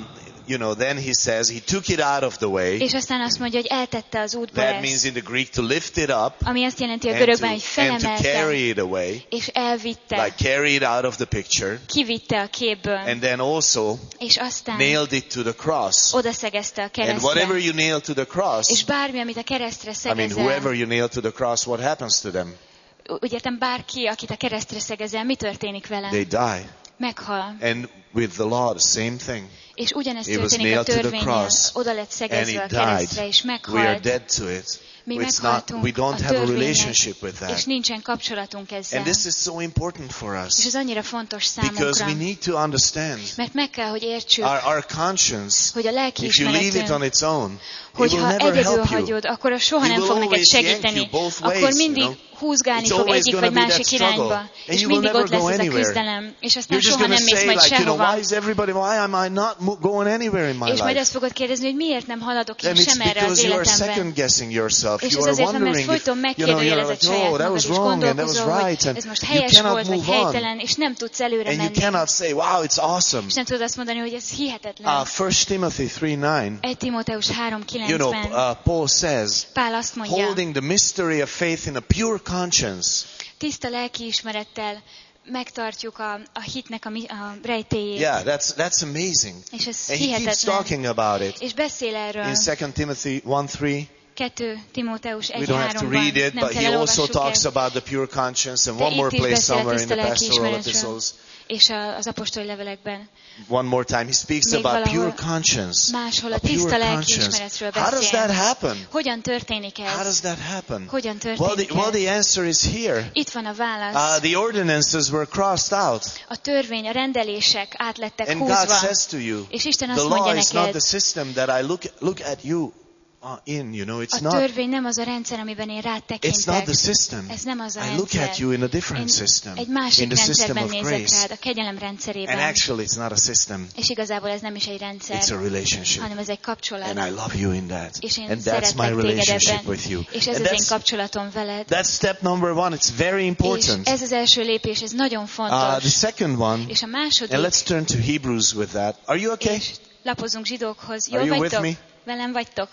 Then he says he took it out of the way. És aztán azt mondja, hogy eltette az útból That means ezt. in the Greek to lift it up Ami azt jelenti a and görögben, hogy to felemelte, carry it away, és elvitte, like carry it out of the picture, kivitte a képből, and then also és aztán nailed it to the cross. odaszegezte a And keresztre. whatever you nail to the cross, És bármi, amit a keresztre whoever szegezel, you nail to the cross, what happens to them? úgy értem, bárki, akit a keresztre szegezel, mi történik vele? They die. Meghal. And with the law, the same thing. És ugyanezt It was történik a nailed to the törvénynél. cross, Oda lett And szegezve a he died. keresztre, és We are meghalt. dead to it. Mi We meghaltunk don't a have a törvénynek, relationship with és that. nincsen kapcsolatunk ezzel. And this is so important for És us ez annyira fontos because we számunkra, need to understand mert meg kell, hogy értsük, our conscience. hogy a If you leave it on lelkiismeretünk, its own, it will hogyha never egyedül help you. hagyod, akkor az soha It nem will fog neked always yank segíteni. you both Akkor ways, mindig you know. húzgálni It's fog always egyik gonna vagy be that másik struggle. irányba. And És you will mindig never ott lesz go ez a anywhere. küzdelem. És aztán You're just soha going nem to mész say, majd like, sehova. why is everybody, why am I not going anywhere in my És majd life? azt fogod kérdezni, hogy miért nem haladok én And it's sem erre az because you are életemben. second guessing yourself. És You ez are azért van, mert wondering if, folyton you're megkérdőjelezed like, saját oh, that magad, was és wrong and that was gondolkozol, right, hogy and ez most you helyes cannot volt, vagy move on. helytelen, és nem tudsz előre And you menni. cannot say, wow, it's awesome. És nem tudod azt mondani, hogy ez hihetetlen. 1 Timothy 3:9. 1 Timóteus You 3:9-ben Paul says, Pál azt mondja, holding the mystery of faith in a pure conscience. tiszta lelkiismerettel megtartjuk a hitnek a rejtélyét. Yeah, that's amazing. És ez And he keeps hihetetlen. talking about it. És beszél erről. In 2 Timothy 1:3, 2 Timóteus we don't have to read 1:3-ban. it, Nem but kell he also elolvassuk talks el. about the pure conscience, and De one more itt is place beszél a somewhere in the tiszta pastoral lelkiismeretről. epistles. És az apostoli levelekben. One more time, he speaks Még about pure valahol conscience. máshol a A pure tiszta conscience. lelkiismeretről How does that beszél. happen? Hogyan történik How does ez? that happen? Hogyan Well, történik ez? the answer is here. Itt van a válasz. The ordinances were crossed out. A törvény, a rendelések át lettek And God húzva. says to you, És Isten the azt mondja law is not neked, the system that I look at you in, it's a not. törvény nem az a rendszer, amiben én rád It's not tekintek. the system. Ez nem az a I look rendszer. at you in a different Én system. egy In másik the system rendszerben of nézek grace. rád, a kegyelem And rendszerében. actually it's not a system. És igazából ez nem is egy rendszer, It's a relationship. hanem ez egy kapcsolat. And I love you in that. És én And that's my szeretlek téged relationship ebben. with you. És ez And az én kapcsolatom veled. that's step number 1. It's very És important. ez az első lépés, ez nagyon The fontos. second one, És a and második, let's turn to Hebrews with that. Are you okay? és lapozunk zsidókhoz. Are Jól you with vagytok? me? Velem vagytok?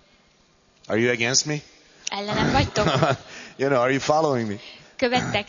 Are you against me? Ellenem vagytok? Are you following me? Követtek?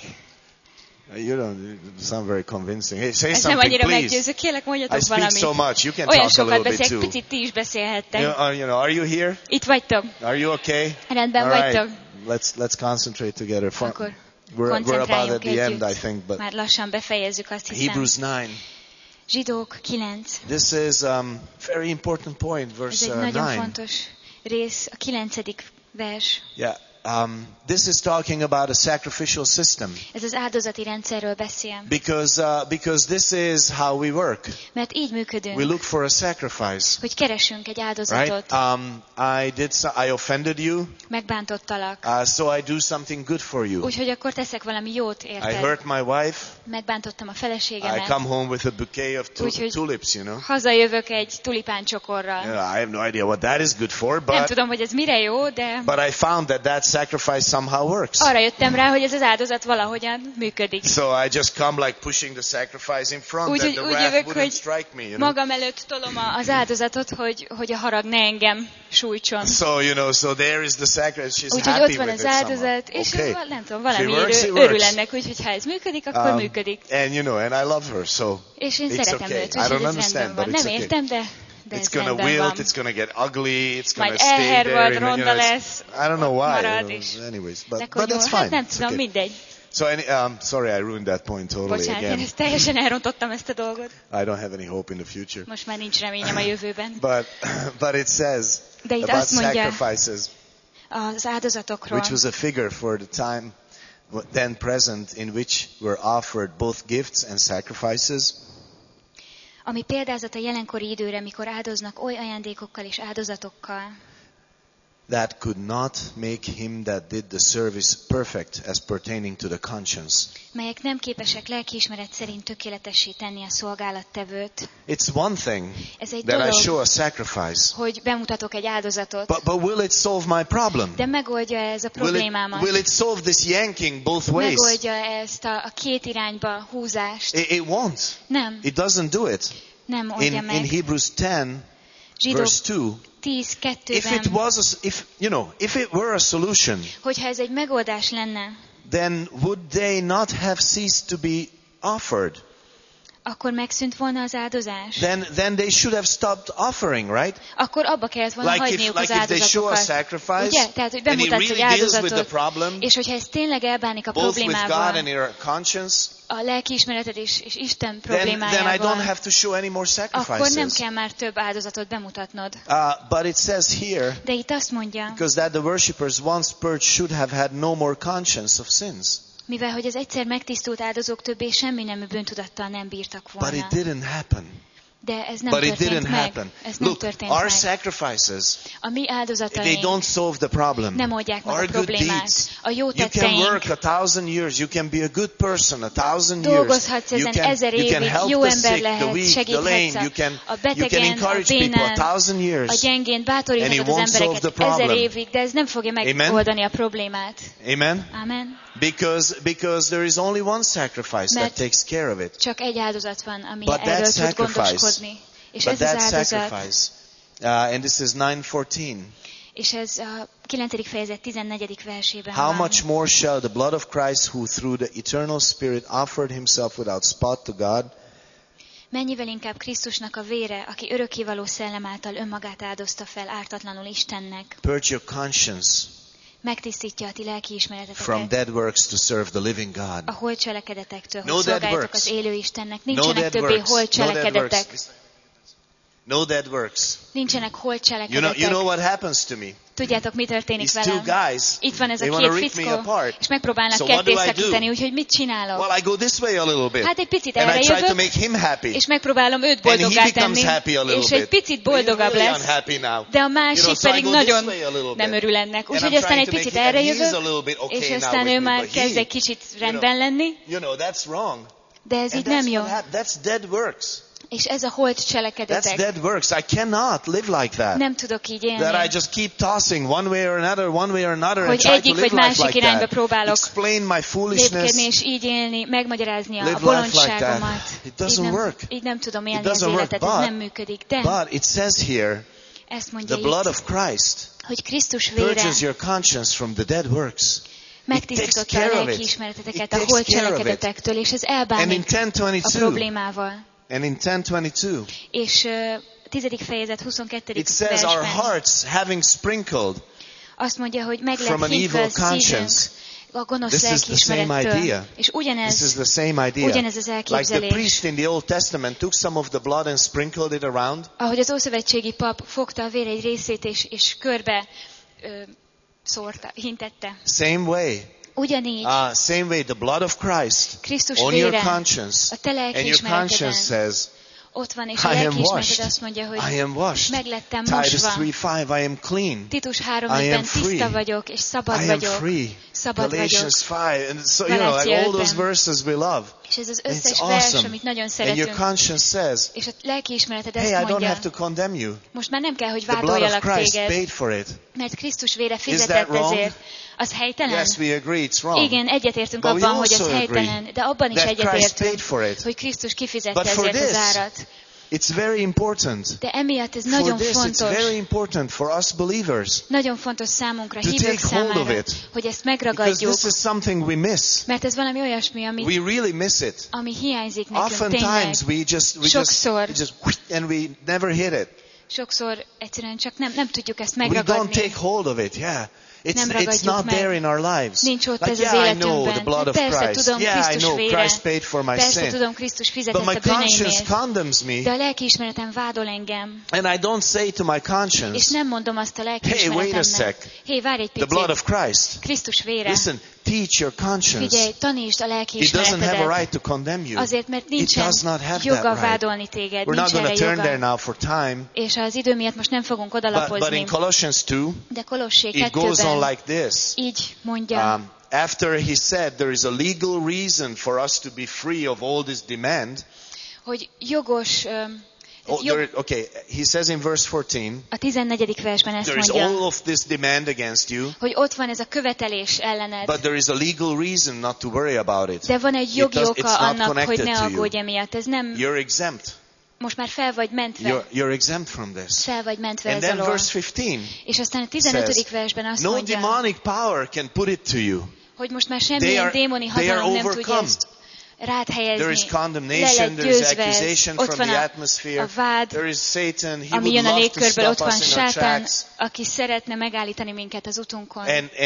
You don't sound very convincing. Hey, say Ez nem something, annyira please. meggyőző. Kérlek, I mondjatok speak valamit. so much. You can Olyan talk a sokat little bit beszélek, too. picit ti is beszélhettek. Are you here? Itt vagytok? Are you okay? Rendben All right. vagytok? Let's concentrate together. Akkor We're about koncentráljunk at the end, I együtt. think, but Már lassan befejezzük, azt hiszem. Hebrews 9. Zsidók 9. This is very important point, Ez verse egy nagyon 9. fontos rész, a 9. vers. Yeah. This is talking about a sacrificial system Ez az áldozati rendszerről beszél. because this is how we work. Mert így működünk, We look for a sacrifice, hogy keresünk egy áldozatot. right? I offended you, Megbántottalak. so I do something good for you. Úgyhogy akkor teszek valami jót I érted. hurt my wife. Megbántottam a I feleségemet. come home with a bouquet of Úgyhogy tulips, hazajövök egy tulipáncsokorral. I have no idea what that is good for, Nem but tudom, hogy ez mire jó, de I found that sacrifice somehow works. arra jöttem rá, hogy ez az áldozat valahogyan működik. So I just come like pushing the sacrifice in front, Úgy that the wrath jövök, wouldn't hogy strike me. magam előtt tolom az áldozatot, hogy a harag ne engem sújtson. So there is the sacrifice. She's Úgyhogy happy ott van with az it áldozat, somehow. és Okay. nem tudom, If it valami works, it örül works. ennek, úgyhogy ha ez működik, akkor működik. And and I love her, so És én it's szeretem okay. őt, I úgyhogy don't ez understand, rendben van. but it's Nem okay. értem, de It's ez gonna rendben wilt, van. it's gonna get ugly, it's gonna Majd stay there. elhervad, and, ronda it's- lesz, I don't know why. marad, és Anyways, but lekonyul. that's Hát fine. nem It's tudom, okay. mindegy. So, sorry, I ruined that point totally Bocsánat, én again. ezt teljesen elrontottam ezt a dolgot. I don't have any hope in the future. Most már nincs reményem a jövőben. But it says De itt about azt mondja sacrifices, az áldozatokról, which was a figure for the time then present in which were offered both gifts and sacrifices. ami példázat a jelenkori időre, mikor áldoznak oly ajándékokkal és áldozatokkal. that could not make him that did the service perfect as pertaining to the conscience. Melyek nem képesek lelkiismeret szerint tökéletessé tenni a szolgálattevőt. It's one thing Ez egy that I dolog, show a sacrifice, hogy bemutatok egy áldozatot, but will it solve my problem? de megoldja ez a Will problémámat? it solve this yanking both ways? Megoldja ezt a két irányba húzást? It won't. Nem, It doesn't do it. nem oldja In meg. Hebrews 10, Zsidók verse 2, if 10:2-ben, if it were a solution, hogyha ez egy megoldás lenne, then would they not have ceased to be offered? akkor megszűnt volna az áldozás. Then they should have stopped offering, right? Akkor abba kellett volna hagyniuk az Like if they show a áldozatokat. sacrifice, Ugye? Tehát, hogy and it bemutatsz egy really deals with the áldozatot, problem, és hogyha ez tényleg elbánik a both with God and problémával, your conscience, a lelkiismereted és Isten then I don't problémájával, have to show any more akkor nem sacrifices. kell már több áldozatot bemutatnod. But it says here, De itt azt mondja, because that the worshippers once purged should have had no more conscience of sins. mivel hogy az egyszer megtisztult áldozók többé semmi nemű bűntudattal nem bírtak But volna. it didn't happen. De ez nem But it történt didn't meg. happen. Ez nem Look, történt our meg. sacrifices, A mi they áldozataink don't solve the problem. nem oldják meg Our a good problémát. deeds. A jó You can tetteink, work 1,000 years. You can be a good person 1,000 years. dolgozhatsz ezen 1000 you can évig, help jó the ember sick, the lehet, weak, the lame. segíthetsz You a can betegen, a encourage people bénán, 1,000 a years. gyengén, And bátoríthatod it az won't solve embereket the 1000 problem. évig, de ez nem fogja Amen? megoldani a problémát. Amen? Amen. Because there is only one sacrifice that Mert takes care of it. csak egy áldozat van, ami But that erről tud sacrifice- gondoskodni. És But ez az that áldozat, sacrifice, and this is 9:14. és ez a 9. fejezet 14. versében How van. much more shall the blood of Christ, who through the eternal Spirit offered himself without spot to God, Mennyivel inkább Krisztusnak a vére, aki örökkévaló szellem által önmagát áldozta fel ártatlanul Istennek, purge your conscience megtisztítja a ti from lelkiismereteteket dead works to serve the living God. a holt cselekedetektől, No hogy dead szolgáljatok works. az élő Istennek. No Nincsenek dead többé works. holt No dead cselekedetek. works. No dead works. Nincsenek holt You cselekedetek. know what happens to me? Tudjátok, mi történik These two velem? guys, Itt van ez they a want to két rip me fickó, apart. és megpróbálnak So what ketté do I do? szakítani, úgyhogy mit csinálok? Well, I go this way a little bit. Hát egy picit And erre I try to jövök, make him happy. és megpróbálom őt And he boldoggá becomes tenni, happy a little és bit. egy picit He's boldogabb really lesz, unhappy now. de a másik So I pedig go this nagyon way a little nem bit. örül ennek. And Úgyhogy I'm aztán trying egy to picit make erre it, and he's a jövök, little bit okay és now aztán with ő me, már but kezd egy kicsit rendben lenni, that's wrong. de ez And így nem jó. that's dead works. És ez a holt That's cselekedetek. dead works. I cannot live like that. Nem tudok így That I élni, just keep tossing one way or another, and hogy try to egyik live vagy life másik like irányba that. próbálok Explain my foolishness. lépkedni, és így élni, megmagyarázni a Live life like bolondságomat. that. It doesn't work. Így nem tudom élni It az doesn't work, életet, ez nem működik. De But it says here, ezt mondja the blood itt, of Christ hogy Krisztus vére purges your conscience from the dead works. megtisztította care a of it. lelkiismereteteket It a takes holt care of it. cselekedetektől, és ez And in elbánik a 10:22, problémával. and in 10:22, És 10. fejezet 22. it says our versben hearts having sprinkled. azt mondja, hogy meg from lett an hintve evil a szívünk conscience. a gonosz This is the same lelkiismerettől. idea. És This is the same idea. ugyanez az Like the elképzelés. priest in the Old Testament took some of the blood and sprinkled it around. Ahogy az ószövetségi pap fogta a vér egy részét, és körbe szórta, hintette. Same way. Ugyanígy Same way, the blood of Christ Krisztus on your vére conscience. a te And your conscience lelkiismereteden says, ott van, és a I am lelkiismereted washed. azt mondja, hogy I am washed. meg lettem Titus mosva. 3:5, I am clean. Titus I 3:5-ben am free. tiszta vagyok, és szabad I am vagyok. free. Szabad Galatians vagyok. 5. And so, you know, like all those 5-ben. verses we love. És ez az It's összes vers, awesome. amit nagyon And your szeretünk. conscience says, És a lelkiismereted hey, I ezt don't mondja, have to condemn you. most már nem kell, hogy The blood of vádoljalak Christ téged, paid for it. mert Krisztus vére that fizetett wrong? ezért. Az helytelen? Yes, we agree it's wrong. Igen, egyetértünk But we abban, hogy ez also helytelen, agree de abban is that Christ egyetértünk, paid for it. hogy Krisztus kifizette But for ezért az this, árat. It's very important. De emiatt ez For nagyon this, it's fontos. very important for us believers. Nagyon fontos számunkra, To hívők take hold of számára, it. hogy ezt Because megragadjuk, this is something we miss. mert ez valami olyasmi, We really miss it. ami hiányzik nekünk tényleg. Oftentimes we just Sokszor. and we never hit it. Sokszor egyszerűen csak nem tudjuk ezt We don't megragadni. take hold of it. Yeah. nem It's ragadjuk not meg. there in our lives. Nincs ott Like, ez az yeah, I know the életünkben. blood of Persze Christ. tudom, Yeah, I Krisztus know vére. Christ paid for my Persze sin. tudom, Krisztus But fizetett my a conscience bűneimért. condemns De me, a lelkiismeretem vádol engem. and I don't say to my És conscience, nem mondom azt a hey, wait a lelkiismeretemnek. sec, Hé, várj egy the blood picit. of Christ. Krisztus vére. Listen, teach your conscience. Figyelj, tanítsd a He doesn't have a lelkiismeretedet. right to condemn you. Azért, mert It nincsen does not have joga that right. vádolni téged. We're not Nincs going erre to turn there joga. now for time. És az idő miatt most nem fogunk But odalapozni. in Colossians 2, De Kolossé it goes on 2-ben like this. így mondja, After he said there is a legal reason for us to be free of all this demand. hogy jogos, Okay, he says in verse 14, a 14. versben ezt there is mondja, all of this demand against you, hogy ott van ez a követelés ellened, but there is a legal reason not to worry about it. de van egy jogi It's oka not annak, hogy connected ne to you. aggódj emiatt. Ez nem, You're exempt. most már fel vagy mentve. You're exempt from this. Fel vagy mentve And ez then alól. verse 15 És aztán a 15. says, versben azt no mondja, demonic power can put it to you. hogy most már semmilyen démoni they are hatalom nem tudja overcome. ezt rád There is helyezni. Le condemnation, lett there is győzve, accusation ott from van the a atmosphere. vád, There is Satan, he ami would jön a love to légkörből, ott stop van us in our Sátán, tracks. aki szeretne megállítani minket az utunkon.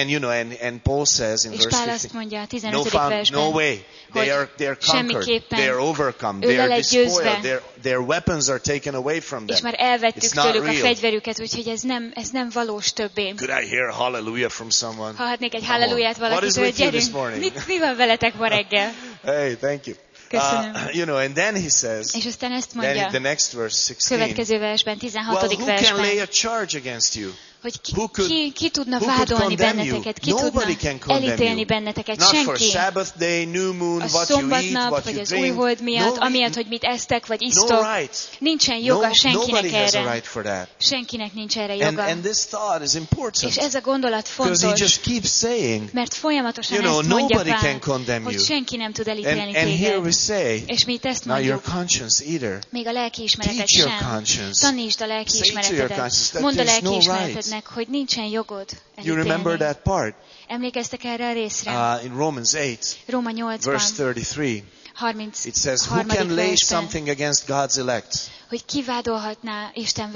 And Paul says in És verse Pál azt 15, mondja a no, 15. no versben, way. hogy They are conquered. semmiképpen They are overcome. ő They le are lett győzve. despoiled. Their weapons are taken away from és them. már elvettük It's not tőlük a real. fegyverüket, úgyhogy ez nem valós többé. Could I hear hallelujah from someone? Hallhatnék egy Come on. halleluját What is valakitől, with you this gyerünk, morning? mi van veletek ma reggel? Hey, thank you. Köszönöm. And then he says, És aztán ezt then in the mondja, next verse 16, következő versben, 16. well, who can lay versben, a charge against you? hogy Who could- ki tudna who could vádolni condemn you? benneteket, ki Nobody tudna can condemn elítélni you. benneteket, Not for senki. Sabbath day, new moon, A what you eat, szombatnap, what vagy you az drink. újhold miatt, No, amiatt, hogy mit esztek, vagy no isztok. right. Nincsen joga senkinek Nobody has a erre. right for that. Senkinek nincs erre And joga. this thought is important. És ez a gondolat Because he fontos, just keeps saying, mert folyamatosan you know, ezt mondja nobody Pál, can condemn hogy you. senki nem tud elítélni And here téged. we say, És mi itt ezt now your mondjuk, conscience either. még a lelkiismeretet Teach your sem. conscience. Tanítsd a Say to your lelkiismeretedet. conscience that Mondd a there's no lelkiismeretednek, hogy nincsen jogod You remember elítélni. that part Emlékeztek erre a részre? in Romans 8, Róma verse 8-ban, 33. 33. It says, who can lay versben, something against God's elect? hogy ki vádolhatná Isten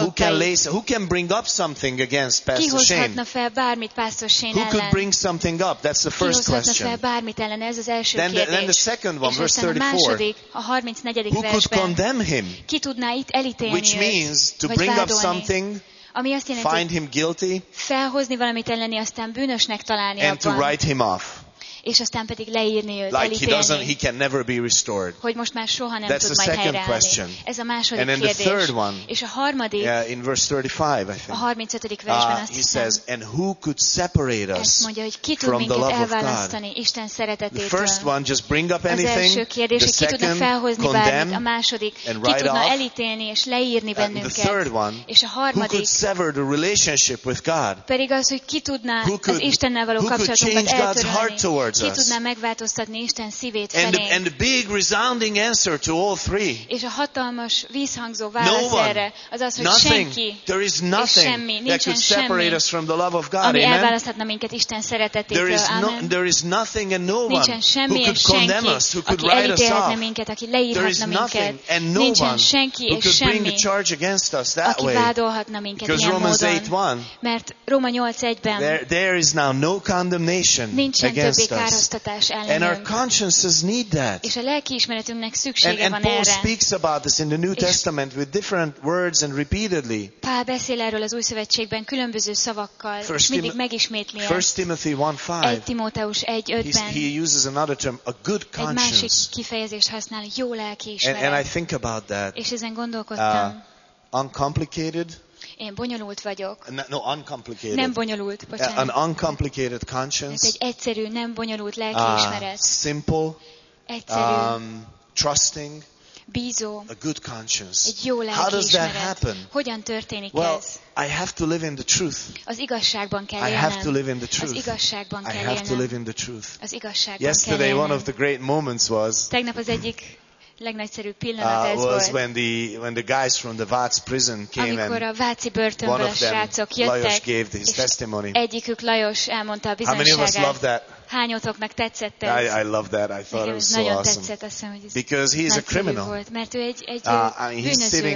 Who választottait? can bring up something against Ki Pastor Shane? hozhatna fel bármit Pásztor Shane Who could ellen? bring something up? That's the Ki first hozhatna fel question. bármit ellen? Ez az első Then the kérdés. second one, És verse aztán a 34. második, a 34. Who could versben, condemn him? ki tudná itt elítélni Which means őt, to vagy bring up vádolni? something, Ami azt jelenti, find him guilty, felhozni valamit elleni, aztán bűnösnek találni and to abban, write him off. és aztán pedig leírni őt, Like he elítélni, can never be restored. hogy most már soha nem That's tud the majd second helyreállni. question. Ez a második And then the kérdés. third one, És a harmadik, in verse 35, I a think. 35. versben azt He hiszem, says, and who could separate ezt us mondja, hogy ki tud from the minket love of God? elválasztani Isten The szeretetétől. first one, just bring up Az első anything. kérdés, The hogy ki tudna second, felhozni bármit. A condemn. második, and ki write tudna off. elítélni és leírni And the bennünket. third one, És a who harmadik could sever the relationship with God? pedig az, hogy ki tudná Who could- az Istennel való who could kapcsolatunkat change God's heart eltörölni. towards Ki us? tudná megváltoztatni Isten szívét And felénk. the big resounding answer to all three. És a hatalmas vízhangzó No válasz one, erre az az, hogy nothing, senki there is és nothing semmi, that nincsen could separate semmi, us from the love of God. ami Amen? elválaszthatna minket Isten szeretetétől. Amen. There is nothing and no one Nincsen who semmi could és condemn senki, us, who could aki write us elítélhetne off. minket, aki There is leírhatna nothing minket. and no Nincsen one senki who és could bring semmi, the charge against us that aki way. vádolhatna minket Because ilyen Romans módon. 8:1, Mert Róma 8:1-ben there is now no condemnation nincsen többé against us. károsztatás And our ellenünk. consciences need that. És a lelkiismeretünknek szüksége And van Paul erre. speaks about this in the New Testament with different words and repeatedly. Pál beszél erről az Új Szövetségben különböző szavakkal, és mindig megismétli 1 ezt. Timothy 1 1:5. Timóteus 1:5-ben He uses another term, a good egy másik conscience. kifejezést használ, jó And I lelkiismeret. think about that. És ezen gondolkodtam. Uncomplicated? Én bonyolult vagyok. No, uncomplicated. Nem bonyolult, An bocsánat. uncomplicated Ez conscience. egy egyszerű, nem bonyolult lelkiismeret. Simple, Egyszerű, trusting, bízó, a good conscience. egy jó How does that lelkiismeret. happen? Hogyan történik Well, ez? I have to live in the truth. Az igazságban kell I have to élnem. live in the Az truth. igazságban I kell have to live élnem. in the truth. Az igazságban kell Yesterday, one élnem. of the great moments was Tegnap az egyik legnagyszerűbb pillanat ez was volt, when the guys from the Vats prison came amikor and a Váci one börtönből a of them, srácok Lajos, jöttek, gave his és testimony. egyikük Lajos elmondta a How many of us love bizonyságát. that? Hányotoknak tetszett ez? I love that. I thought Nekem it was ez so nagyon awesome. tetszett, azt hiszem, hogy ez Because he's a nagyszerű criminal. volt, mert ő egy He's sitting bűnöző.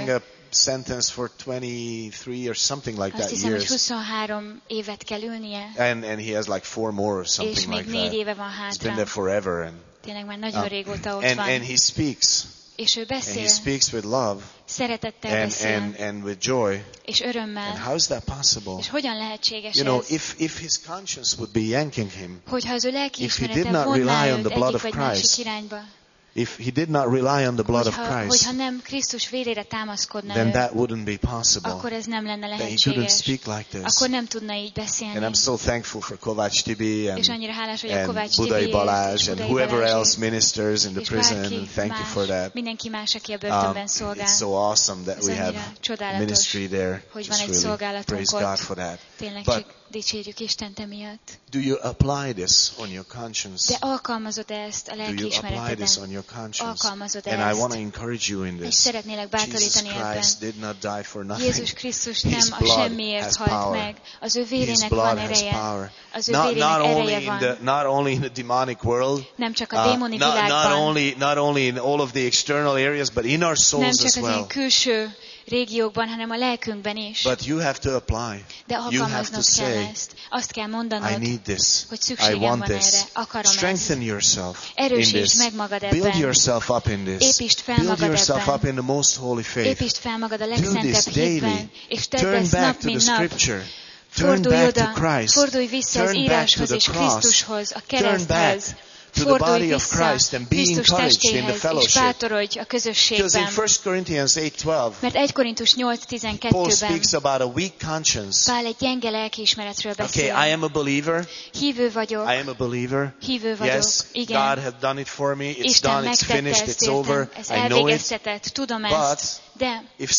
sentenced for 23 or something like Azt that hiszem, hogy years. 23 évet kell ülnie, And he has like 4 more or és something még like 4 that. éve van It's been there hátra. forever. And Tényleg már nagyon régóta ott and van. he speaks. És ő And he beszél, speaks with love szeretettel beszél, and with joy. és And örömmel. how is that possible? És hogyan lehetséges You know, ez? if his conscience would be yanking him, Hogyha az ő if he lelkiismerete did not vonná rely on őt the blood egyik of vagy másik Christ, irányba, if he did not rely on the blood of hogyha Christ, nem Krisztus vérére támaszkodna then ő, that wouldn't be possible. akkor ez nem lenne Then he couldn't lehetséges. speak like this. Akkor nem tudna így And beszélni. I'm so thankful for Kovács Tibi És and annyira hálás vagyok and Kovács Budai Tibiért, Balázs és and Budai whoever Balázsért, else ministers in the és prison, bárki and thank you for más, that. mindenki más, aki a börtönben szolgál. It's so awesome that Ez we annyira have csodálatos, ministry there. hogy Just van egy really szolgálatunk praise God ott. for that. Tényleg But csak dicsérjük Istent emiatt. do you apply this on your conscience? De alkalmazod ezt a Do you apply this lelkiismereteden? on your conscience? Alkalmazod And I want ezt. to encourage you in És this. szeretnélek Jesus bátorítani ebben. Christ did not die for nothing. Jézus Krisztus His nem a blood semmiért has halt power. meg. Az ő His vérének blood van has ereje. power. Az ő Not vérének only ereje van. not only in the demonic world, Nem csak a démoni világban, not only in all of the external areas, but in our nem souls csak as az well. ilyen külső régiókban, hanem a lelkünkben is. But you have to apply. De You have to alkalmaznod kell say, ezt. Azt kell I mondanod, need this. hogy I szükségem want van this. erre. Akarom Strengthen ezt. yourself in Erősítsd this. meg magad Build ebben. yourself up in this. Építsd fel Build magad yourself ebben. up in the most holy faith. Építsd fel magad a Do this legszentebb daily. hitben, és tedd Turn ezt back nap, to the mint nap. scripture. Turn Fordulj back to oda, Christ. fordulj vissza az Turn back to íráshoz the és cross. Krisztushoz, a Turn back kereszthez. to the Fordulj body of vissza Christ and be Krisztus encouraged in the testéhez, és fellowship. bátorodj a Because in közösségben. 1 Corinthians 8:12, Mert 1 Korintus Paul 8:12-ben speaks about a weak conscience. Pál egy gyenge lelkiismeretről Okay, beszél. I am a believer. Hívő vagyok, I am a believer. hívő vagyok, Yes, igen. God has done it for me. It's Isten done, it's megtette finished, ezt, it's over. értem, ez I know it. elvégeztetett, tudom But ezt, de if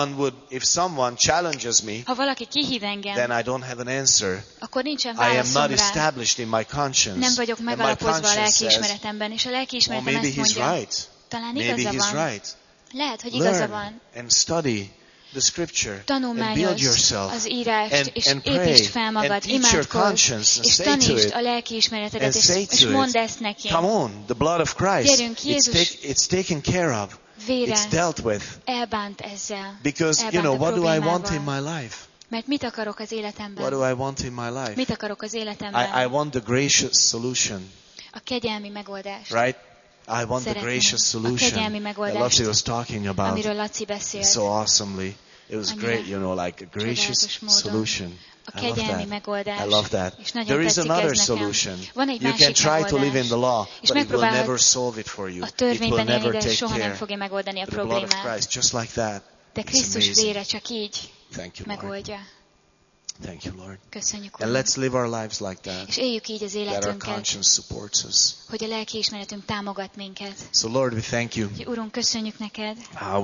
someone challenges me, ha valaki kihív engem, then I don't have an answer. akkor nincsen I am válaszom not rá. established in my conscience. Nem vagyok And my megalapozva a conscience says, lelkiismeretemben, és a well, lelkiismeretem maybe ezt he's mondja, right. talán Maybe igaza he's van. right. Lehet, hogy igaza Learn van. and study the scripture and build Tanulmányozd yourself az írást, és and pray építsd fel and magad, teach your imádkozz, conscience and és say to tanítsd it a lelkiismeretedet, and say és to mondd it, ezt neki. come on, the blood of Christ, Gyerünk, Jézus it's taken care of. Vére It's dealt with. elbánt ezzel. Because, you Elbánt know, a what do I want in problémával. my life? Mert mit akarok az What életemben? do I want in my life? Mit akarok az I életemben? want the gracious solution, A kegyelmi megoldást, right? I want the Szeretném gracious a solution kegyelmi that megoldást, Laci was talking about amiről Laci beszélt. so awesomely. It was Annyira great, you know, like a gracious csodálatos módon. solution. A I love kegyelmi that. megoldás. I love that. És nagyon There is tetszik another ez nekem. solution. Van egy You can másik try to live in megoldás. the law, És but it will megpróbálod never solve it for you. a It will törvényben élni, never de take soha nem care. fogja megoldani a The blood of problémát. Christ, just like that. De It's Krisztus amazing. vére csak így Thank you, Lord. megoldja. Thank you, Lord. Köszönjük, And Uram. let's live our lives like that. És éljük így az That our életünket, conscience supports us. hogy a lelkiismeretünk támogat minket. So Lord, we thank you. Úgyhogy, Urunk, köszönjük neked.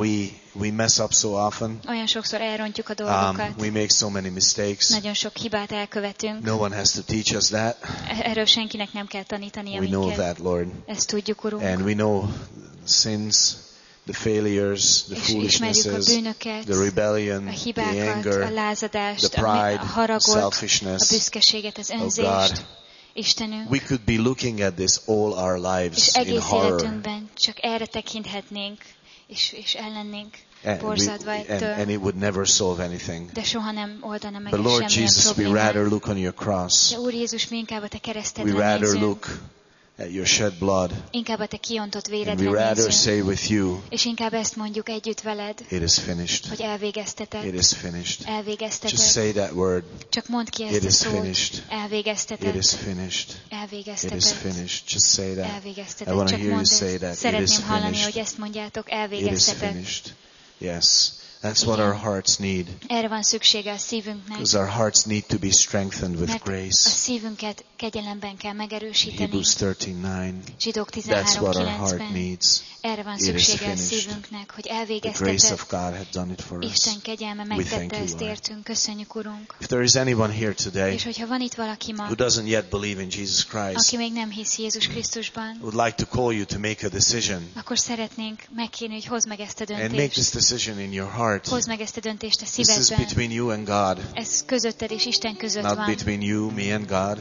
We mess up so often. Olyan sokszor elrontjuk a dolgokat. We make so many mistakes. Nagyon sok hibát elkövetünk. No one has to teach us that. Erről senkinek nem kell tanítania We know minket. that, Lord. Ezt tudjuk, Urunk. And we know sins, the failures, the És ismerjük a foolishnesses, bűnöket, the rebellion, a the hibákat, a anger, lázadást, the a pride, haragot, a selfishness. büszkeséget, az Oh önzést. God, Istenünk, we could be looking at this all our és lives in egész horror. életünkben csak erre tekinthetnénk, és ellennénk And, borzadva ettől, and it would never solve anything. de soha nem oldana meg But Lord semmilyen Jesus, we problémát. rather look on your cross. De Úr Jézus, mi inkább a te We keresztedre rather nézünk, look at your shed blood. inkább a te kiontott And we véredre rather nézünk, say with you, és inkább ezt mondjuk együtt veled, it is finished. hogy elvégezteted, It is finished. elvégezteted. Just say that word. Csak mondd ki It ezt a is szót, finished. It elvégezteted, is finished. It is elvégezteted, finished. Just say that. I elvégezteted. want to Csak hear you mondd say ezt. that. It is Szeretném hallani, finished. hogy ezt mondjátok, It is elvégezteted. finished. Yes. That's what our hearts need. Erre van szüksége a szívünknek, Because our hearts need to be strengthened with mert a grace. szívinket kegyelemben kell megerősíteni. Hebrews 13:9. Zsidók That's what our heart 13:9-ben. needs. Erre van It is szüksége a finished. szívünknek, hogy The grace elvégezteted. of God had done it for us. Isten kegyelme We thank megtette you, ezt Lord. értünk. Köszönjük, Urunk. If there is anyone here today És hogyha van itt valaki ma, who doesn't yet believe in Jesus Christ, aki még nem hisz Jézus Krisztusban, would like to call you to make a decision akkor szeretnénk megkérni, hogy hozd meg ezt a and make döntést. this decision in your heart. Hozd meg ezt a döntést a This is szívedben. between you and God, Ez közötted és Isten között not van. between you, me and God. Nem közötted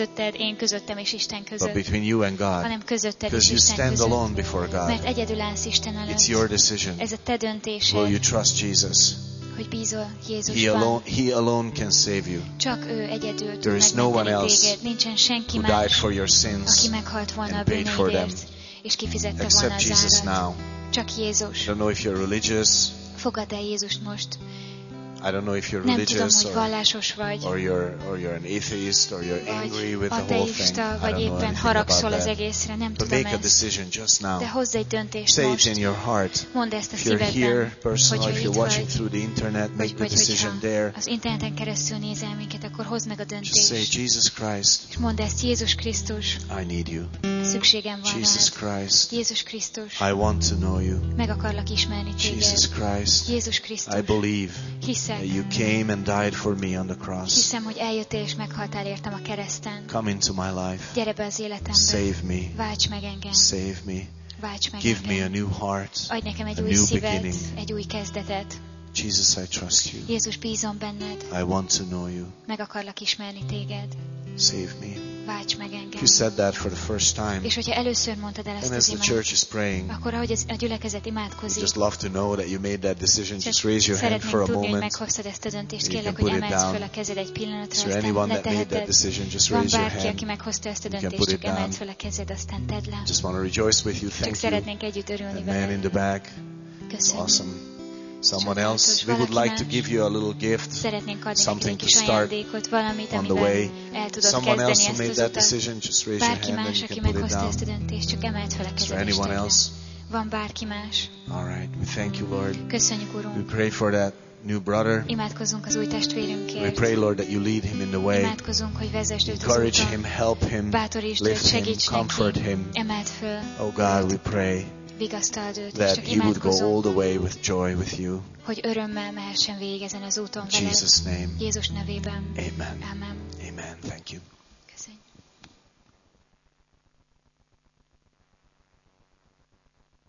közötted, én közöttem és Isten but között, between you and God. hanem közötted és Because you Isten stand között. alone before Mert God. egyedül állsz Isten It's előtt. your decision. Ez a te Will döntésed, you trust Jesus? hogy bízol He Jézusban. alone can save you. Csak ő egyedül tud There is no one megmenteni else téged. Nincsen senki who died más, for your sins aki meghalt volna a and paid for them bűneidért, és kifizette volna except az Jesus árat. now. Csak Jézus. I don't know if you're religious. Fogadd el Jézust most. I don't know if you're Nem tudom, religious hogy or vallásos vagy, you're an atheist or you're angry with the whole thing. ateista, I vagy don't know éppen anything haragszol about az that. egészre, nem But tudom make a ezt. decision just now. De hozz egy döntést Say it most. in your heart. Mondd ezt a If you're here szívedben, personally, if hogyha you're itt watching vagy, through the internet, make the vagy decision hogyha there. az interneten keresztül nézel minket, akkor hozd meg a Just say, döntést. Jesus Christ, És mondd ezt, Jézus Krisztus, I need you. szükségem van Jesus rád. Christ, Jézus Krisztus, I want to know you. meg akarlak ismerni Jesus téged. Christ, Jézus I Krisztus, believe hiszek, that you came and died for me on the cross. hiszem, hogy eljöttél és meghaltál értem a kereszten. Come into my life. Gyere be az életembe, Save me. válts meg engem, Save me. válts meg Give me a engem. new heart. Adj nekem egy a új new szívet, beginning. egy új kezdetet. Jesus, I trust you. Jézus, bízom benned, I want to know you. meg akarlak ismerni téged. Save me. Válts meg engem. If you said that for the first time, És hogyha először mondtad el ezt and as az the imát, church is praying, akkor ahogy a gyülekezet we imádkozik, just love to know that you made that decision. Just raise your hand szeretnénk for a tudni, hogy moment. meghoztad ezt a döntést. You Kérlek, can hogy put it emelsz down. fel a kezed egy Is pillanatra, there aztán anyone that made that leteheted. decision? Just Van raise your bárki, aki hand. meghozta ezt a You can döntést, put it csak emeld down. fel a kezed, aztán tedd le. Just want to rejoice with you. Csak Thank you. szeretnénk együtt örülni That man in the veled. back. Köszönjük. Awesome. Someone else. Csodálatos. We would Valaki like to más. give you a little gift. Szeretnénk adni neked Something egy to kis start ajándékot, valamit, on the amivel way. el tudod Someone else kezdeni who made ezt that az utat. decision, just raise your Bárki hand and más, you aki can put it meghozta ezt a down. döntést, csak emeld fel a Is there kezed és anyone tedd le. else? Van bárki más? All right. We thank you, Lord. Köszönjük, We Urunk. pray for that new brother. Imádkozzunk az új We testvérünkért. pray, Lord, that you lead him in the way. Imádkozzunk, hogy vezesd őt az Encourage úton. him, help him, Bátorítsd őt, lift him, segíts comfort neki. him. Emeld föl, Oh God, we pray vigasztald őt, és that csak he would go all imádkozunk, the way with joy with you. hogy örömmel mehessen végig ezen az úton In veled. Jesus' name, Jézus nevében. amen. Amen. Amen. Thank you.